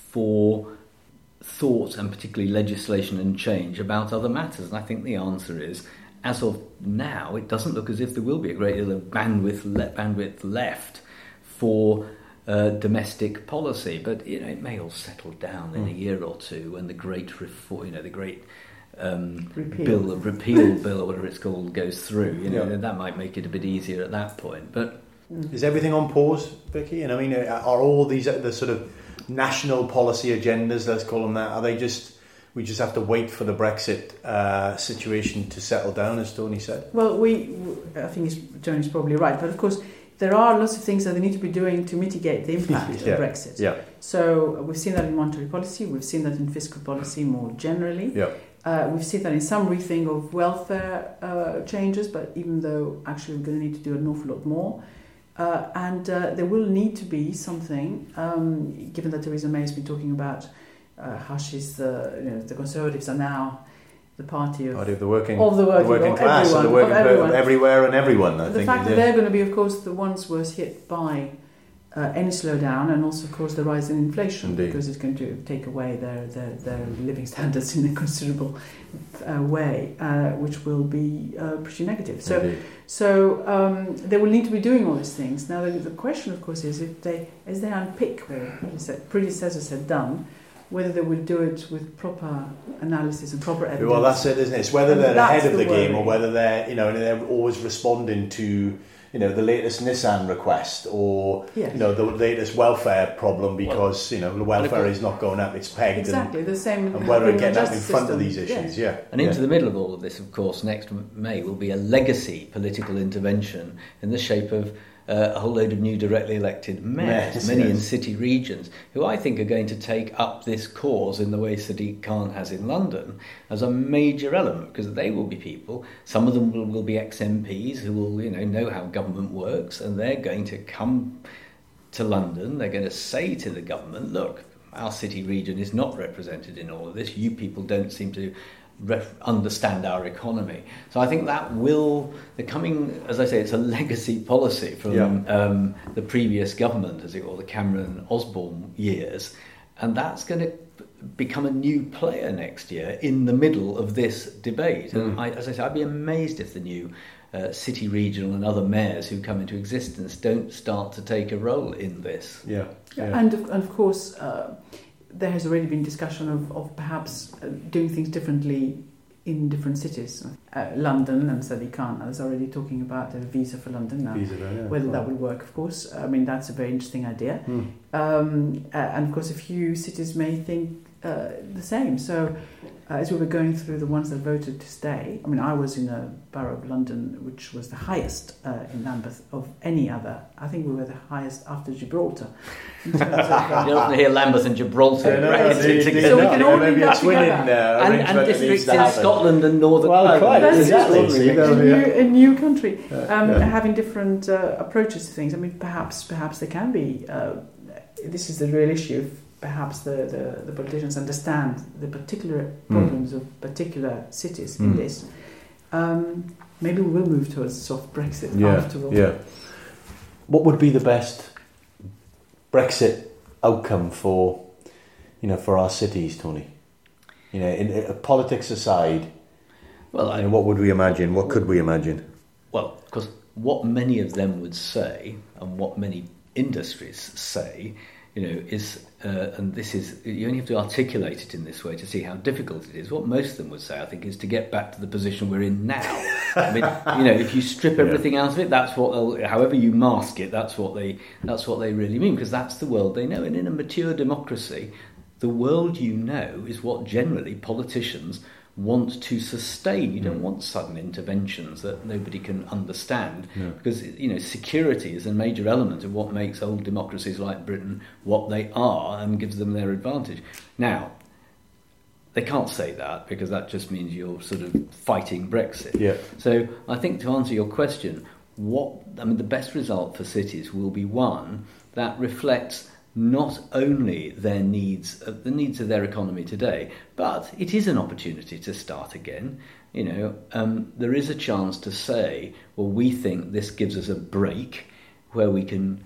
for thought and particularly legislation and change about other matters? And I think the answer is, as of now, it doesn't look as if there will be a great deal of bandwidth, le- bandwidth left for uh, domestic policy. But you know, it may all settle down in mm. a year or two when the great reform, you know, the great um, repeal. bill, repeal bill or whatever it's called, goes through. You know, Yeah. that might make it a bit easier at that point. But is everything on pause, Vicky? And I mean, are all these the sort of national policy agendas, let's call them that, are they just, we just have to wait for the Brexit uh, situation to settle down, as Tony said? Well, we, I think Tony's probably right, but of course there are lots of things that they need to be doing to mitigate the impact yeah. of Brexit. Yeah. So we've seen that in monetary policy, we've seen that in fiscal policy more generally. Yeah. Uh, we've seen that in some rethink of welfare uh, changes, but even though actually we're going to need to do an awful lot more. Uh, and uh, there will need to be something, um, given that Theresa May has been talking about uh, how she's the, you know, the Conservatives are now the party of, Party of the working, of the working, the working of class everyone, and the working of everyone. per- everywhere and everyone, I the think. fact that yeah. they're going to be, of course, the ones worst hit by uh, any slowdown, and also, of course, the rise in inflation, Indeed. because it's going to take away their, their, their living standards in a considerable uh, way, uh, which will be uh, pretty negative. So. Indeed. So um, they will need to be doing all these things. Now the, the question, of course, is if they, as they unpick what their predecessors had done, whether they will do it with proper analysis and proper evidence. Well, that's it, isn't it? It's whether And they're that's ahead of the the game, worry. or whether they're, you know, and they're always responding to, you know, the latest Nissan request, or Yes. you know, the latest welfare problem, because you know the welfare is not going up; it's pegged. Exactly the same. And, and whether it criminal getting up in justice front of system. these issues, Yeah. yeah. And yeah. into the middle of all of this, of course, next May will be a legacy political intervention in the shape of uh, a whole load of new directly elected mayors, Mayors, many in yes. city regions, who I think are going to take up this cause in the way Sadiq Khan has in London as a major element, because they will be people, some of them will, will be ex-M Ps who will, you know, know how government works, and they're going to come to London, they're going to say to the government, look, our city region is not represented in all of this, you people don't seem to ref- understand our economy. So I think that will, the coming, as I say, it's a legacy policy from Yeah. um, the previous government, as it were, the Cameron-Osborne years, and that's going to become a new player next year in the middle of this debate. And I, as I say, I'd be amazed if the new uh, city regional and other mayors who come into existence don't start to take a role in this. Yeah, yeah. And, of, and of course, uh, there has already been discussion of, of perhaps uh, doing things differently in different cities. Uh, London, and Sadiq Khan is already talking about a visa for London now. Visa, yeah, Whether fine. that will work, of course. I mean, that's a very interesting idea. Mm. Um, uh, and of course, a few cities may think uh, the same. So, uh, as we were going through the ones that voted to stay, I mean, I was in a borough of London which was the highest uh, in Lambeth of any other. I think we were the highest after Gibraltar. In terms of, uh, You often hear Lambeth and Gibraltar Yeah, no, bracketed they- they- together. So we can all maybe link a up twinning, together. uh, and, arrangement and that needs districts to in happen. Scotland and Northern Well, Ireland. quite, That's exactly. it. So you're a, gonna new, be- a new country, um, yeah. having different uh, approaches to things. I mean, perhaps perhaps there can be. Uh, this is the real issue. If perhaps the, the, the politicians understand the particular problems of particular cities in Mm. this. Um, maybe we will move towards soft Brexit Yeah, after all. yeah. What would be the best Brexit outcome for, you know, for our cities, Tony? You know, in, in, politics aside, Well, I, you know, what would we imagine? What could we imagine? Well, because what many of them would say, and what many industries say, you know, is, uh, and this is, you only have to articulate it in this way to see how difficult it is. What most of them would say, I think, is to get back to the position we're in now. I mean, you know, if you strip everything out of it, that's what they'll, however you mask it, that's what they, that's what they really mean, because that's the world they know. And in a mature democracy, the world you know is what generally politicians want to sustain. You don't Mm. want sudden interventions that nobody can understand, No. because, you know, security is a major element of what makes old democracies like Britain what they are and gives them their advantage. Now, they can't say that, because that just means you're sort of fighting Brexit. Yeah. So I think, to answer your question, what I mean, the best result for cities will be one that reflects not only their needs, uh, the needs of their economy today, but it is an opportunity to start again. You know, um, there is a chance to say, well, we think this gives us a break where we can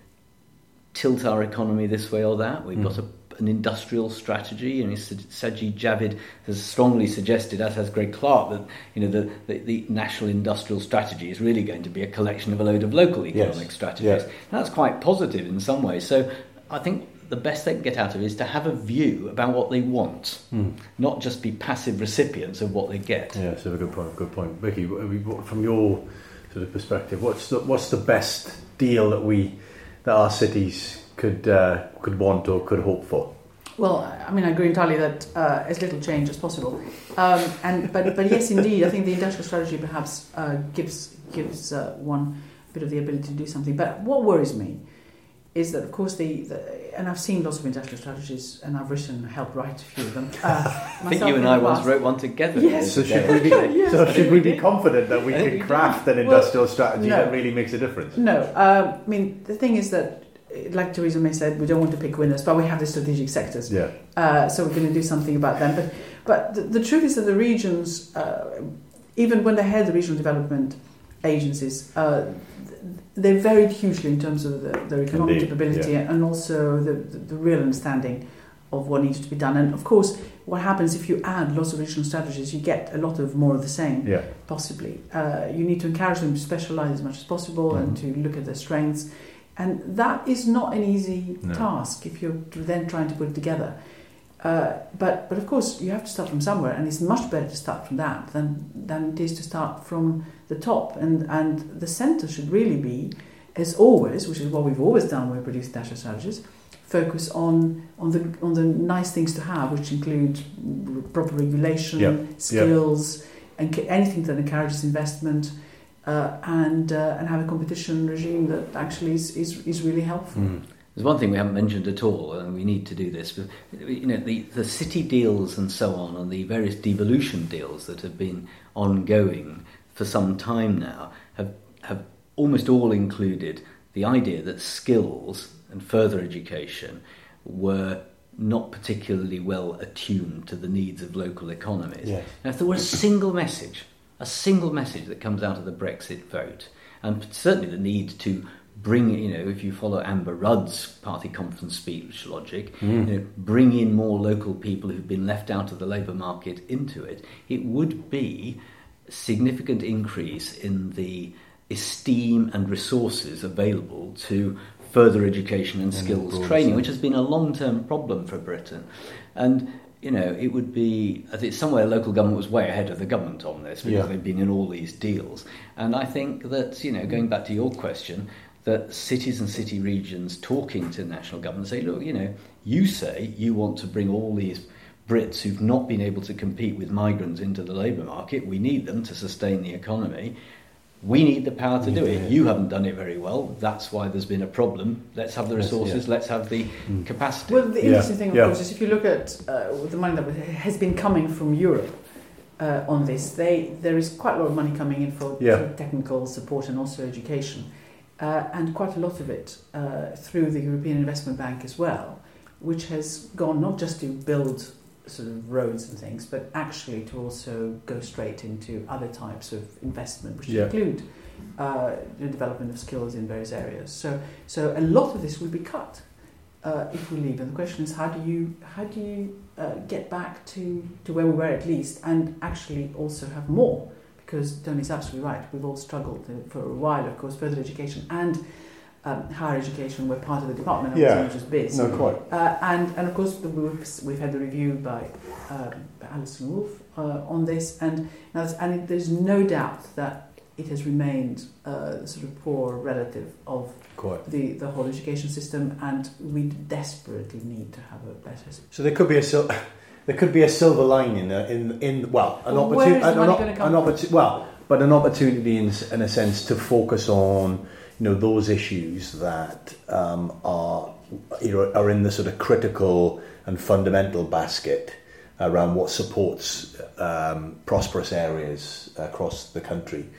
tilt our economy this way or that. We've mm. got a, an industrial strategy, and Sajid Javid has strongly suggested, as has Greg Clark, that you know the, the, the national industrial strategy is really going to be a collection of a load of local economic yes. strategies. Yes. That's quite positive in some ways. So I think the best they can get out of it is to have a view about what they want, mm. not just be passive recipients of what they get. Yeah, so a good point. Good point, Vicky. From your sort of perspective, what's the what's the best deal that we that our cities could uh, could want or could hope for? Well, I mean, I agree entirely that uh, as little change as possible. Um, and but but yes, indeed, I think the industrial strategy perhaps uh, gives gives uh, one a bit of the ability to do something. But what worries me is that, of course, the, the and I've seen lots of industrial strategies, and I've written, helped write a few of them. Uh, I think you and I once wrote one together. Yes. So should we be, yes, so should we be confident that we can craft an industrial well, strategy no, that really makes a difference? No. Uh, I mean, the thing is that, like Theresa May said, we don't want to pick winners, but we have the strategic sectors. Yeah. Uh, so we're going to do something about them. But but the, the truth is that the regions, uh, even when they had the regional development agencies, uh, they varied hugely in terms of the, their economic Indeed, capability yeah. and also the, the, the real understanding of what needed to be done. And of course, what happens if you add lots of regional strategies, you get a lot of more of the same, yeah. possibly. Uh, you need to encourage them to specialise as much as possible mm-hmm. and to look at their strengths. And that is not an easy no. task if you're then trying to put it together. Uh, but but of course, you have to start from somewhere, and it's much better to start from that than, than it is to start from the top. And, and the centre should really be, as always, which is what we've always done when we produce national strategies, focus on on the on the nice things to have, which include proper regulation, yep. skills, yep. and anything that encourages investment, uh, and uh, and have a competition regime that actually is is, is really helpful. Mm. There's one thing we haven't mentioned at all, and we need to do this. But, you know, the, the city deals and so on, and the various devolution deals that have been ongoing for some time now, have have almost all included the idea that skills and further education were not particularly well attuned to the needs of local economies. Yes. Now, if there were a single message, a single message that comes out of the Brexit vote, and certainly the need to bring, you know, if you follow Amber Rudd's party conference speech logic, mm. you know, bring in more local people who've been left out of the labour market into it, it would be a significant increase in the esteem and resources available to further education and skills and training, which has been a long-term problem for Britain. And, you know, it would be, I think somewhere local government was way ahead of the government on this, because yeah. they've been in all these deals. And I think that, you know, going back to your question, that cities and city regions talking to national government say, look, you know, you say you want to bring all these Brits who've not been able to compete with migrants into the labour market. We need them to sustain the economy. We need the power to do it. You haven't done it very well. That's why there's been a problem. Let's have the resources. Yeah. Let's have the mm. capacity. Well, the interesting yeah. thing, of yeah. course, is if you look at uh, the money that has been coming from Europe uh, on this, they there is quite a lot of money coming in for, yeah. for technical support and also education. Uh, and quite a lot of it uh, through the European Investment Bank as well, which has gone not just to build sort of roads and things, but actually to also go straight into other types of investment, which yeah. include uh, the development of skills in various areas. So, so a lot of this will be cut uh, if we leave. And the question is, how do you how do you uh, get back to, to where we were at least, and actually also have more? Because Tony's absolutely right. We've all struggled for a while, of course. Further education and um, higher education were part of the department, yeah. which is biz. No, quite. Uh, and and of course, the, we've, we've had the review by, um, by Alison Wolf uh, on this, and and it, there's no doubt that it has remained uh, the sort of poor relative of quite. the the whole education system, and we desperately need to have a better system. So there could be a. Sil- There could be a silver lining in, in, in well, an well, opportunity. Where is the money going to come an opportu- well, but an opportunity in, in a sense to focus on, you know, those issues that um, are, you know, are in the sort of critical and fundamental basket around what supports um, prosperous areas across the country.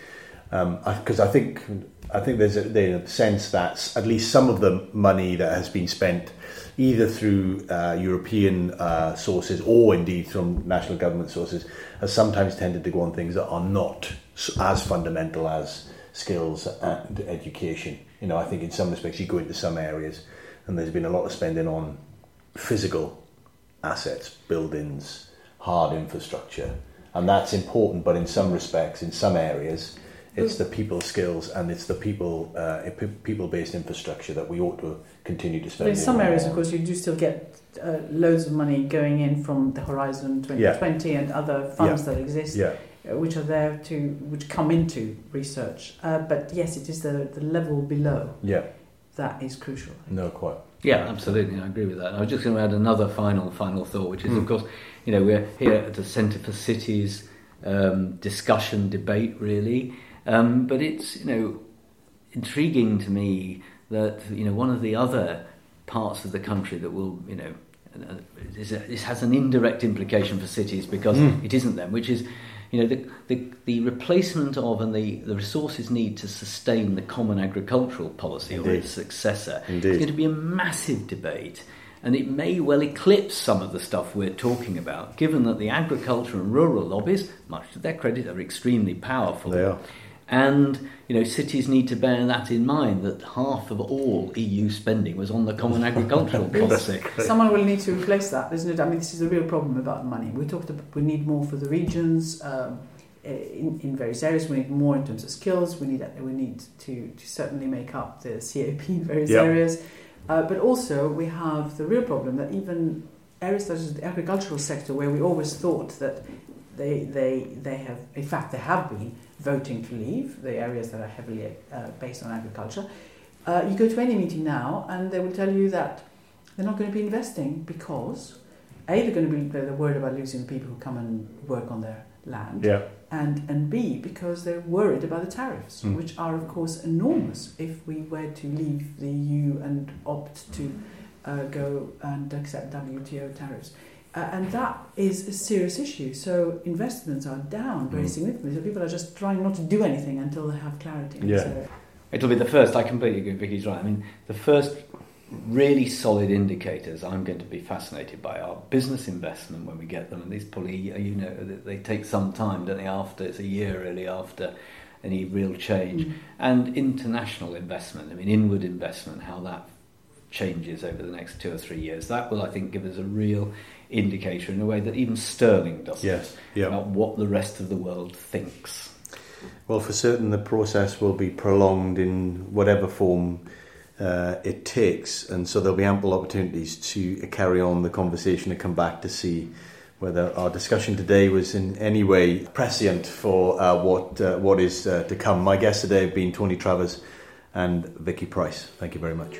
Because um, I, I think I think there's a, there's a sense that at least some of the money that has been spent either through uh, European uh, sources or indeed from national government sources has sometimes tended to go on things that are not as fundamental as skills and education. You know, I think in some respects you go into some areas and there's been a lot of spending on physical assets, buildings, hard infrastructure, and that's important, but in some respects, in some areas, it's the people skills and it's the people uh, people-based infrastructure that we ought to continue to spend. But in some areas, on. of course, you do still get uh, loads of money going in from the Horizon twenty twenty yeah. and other funds yeah. that exist, yeah. uh, which are there to, which come into research. Uh, but yes, it is the, the level below yeah. that is crucial. No, quite. Yeah, absolutely, I agree with that. I was just going to add another final, final thought, which is, mm. of course, you know, we're here at the Centre for Cities um, discussion, debate, really. Um, but it's, you know, intriguing to me that, you know, one of the other parts of the country that will, you know, uh, is a, this has an indirect implication for cities because mm. it isn't them, which is, you know, the, the, the replacement of and the, the resources need to sustain the common agricultural policy Indeed. Or its successor. Indeed. It's going to be a massive debate. And it may well eclipse some of the stuff we're talking about, given that the agriculture and rural lobbies, much to their credit, are extremely powerful. They are. And, you know, cities need to bear that in mind, that half of all E U spending was on the common agricultural policy. Someone will need to replace that, isn't it? I mean, this is a real problem about money. We talked about we need more for the regions um, in, in various areas. We need more in terms of skills. We need we need to, to certainly make up the C A P in various yep. areas. Uh, but also we have the real problem that even areas such as the agricultural sector, where we always thought that they they they have, in fact, they have been voting to leave, the areas that are heavily uh, based on agriculture. Uh, you go to any meeting now and they will tell you that they're not going to be investing because A, they're going to be they're worried about losing the people who come and work on their land, yeah. and, and B, because they're worried about the tariffs, mm. which are of course enormous if we were to leave the E U and opt to uh, go and accept W T O tariffs. Uh, and that is a serious issue. So investments are down very mm. significantly. So people are just trying not to do anything until they have clarity. Yeah. So it'll be the first, I completely agree, Vicky's right. I mean, the first really solid indicators I'm going to be fascinated by are business investment when we get them. And these probably, you know, they take some time, don't they, after, it's a year really after any real change. Mm. And international investment, I mean, inward investment, how that changes over the next two or three years. That will, I think, give us a real indicator in a way that even Sterling doesn't, yes, yeah. about what the rest of the world thinks. Well, for certain the process will be prolonged in whatever form uh, it takes, and so there'll be ample opportunities to carry on the conversation and come back to see whether our discussion today was in any way prescient for uh, what uh, what is uh, to come. My guests today have been Tony Travers and Vicky Price. Thank you very much.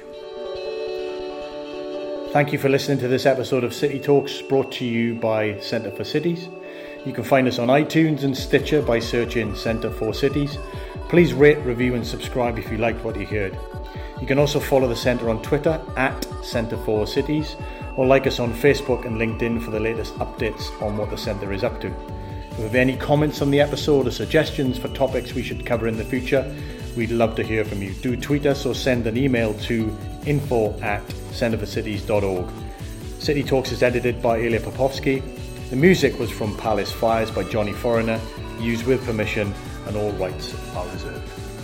Thank you for listening to this episode of City Talks, brought to you by Centre for Cities. You can find us on iTunes and Stitcher by searching Centre for Cities. Please rate, review and subscribe if you liked what you heard. You can also follow the Centre on Twitter at Centre for Cities, or like us on Facebook and LinkedIn for the latest updates on what the Centre is up to. If you have any comments on the episode or suggestions for topics we should cover in the future, we'd love to hear from you. Do tweet us or send an email to info at centre for cities dot org. City Talks is edited by Ilya Popovsky. The music was from Palace Fires by Johnny Foreigner, used with permission, and all rights are reserved.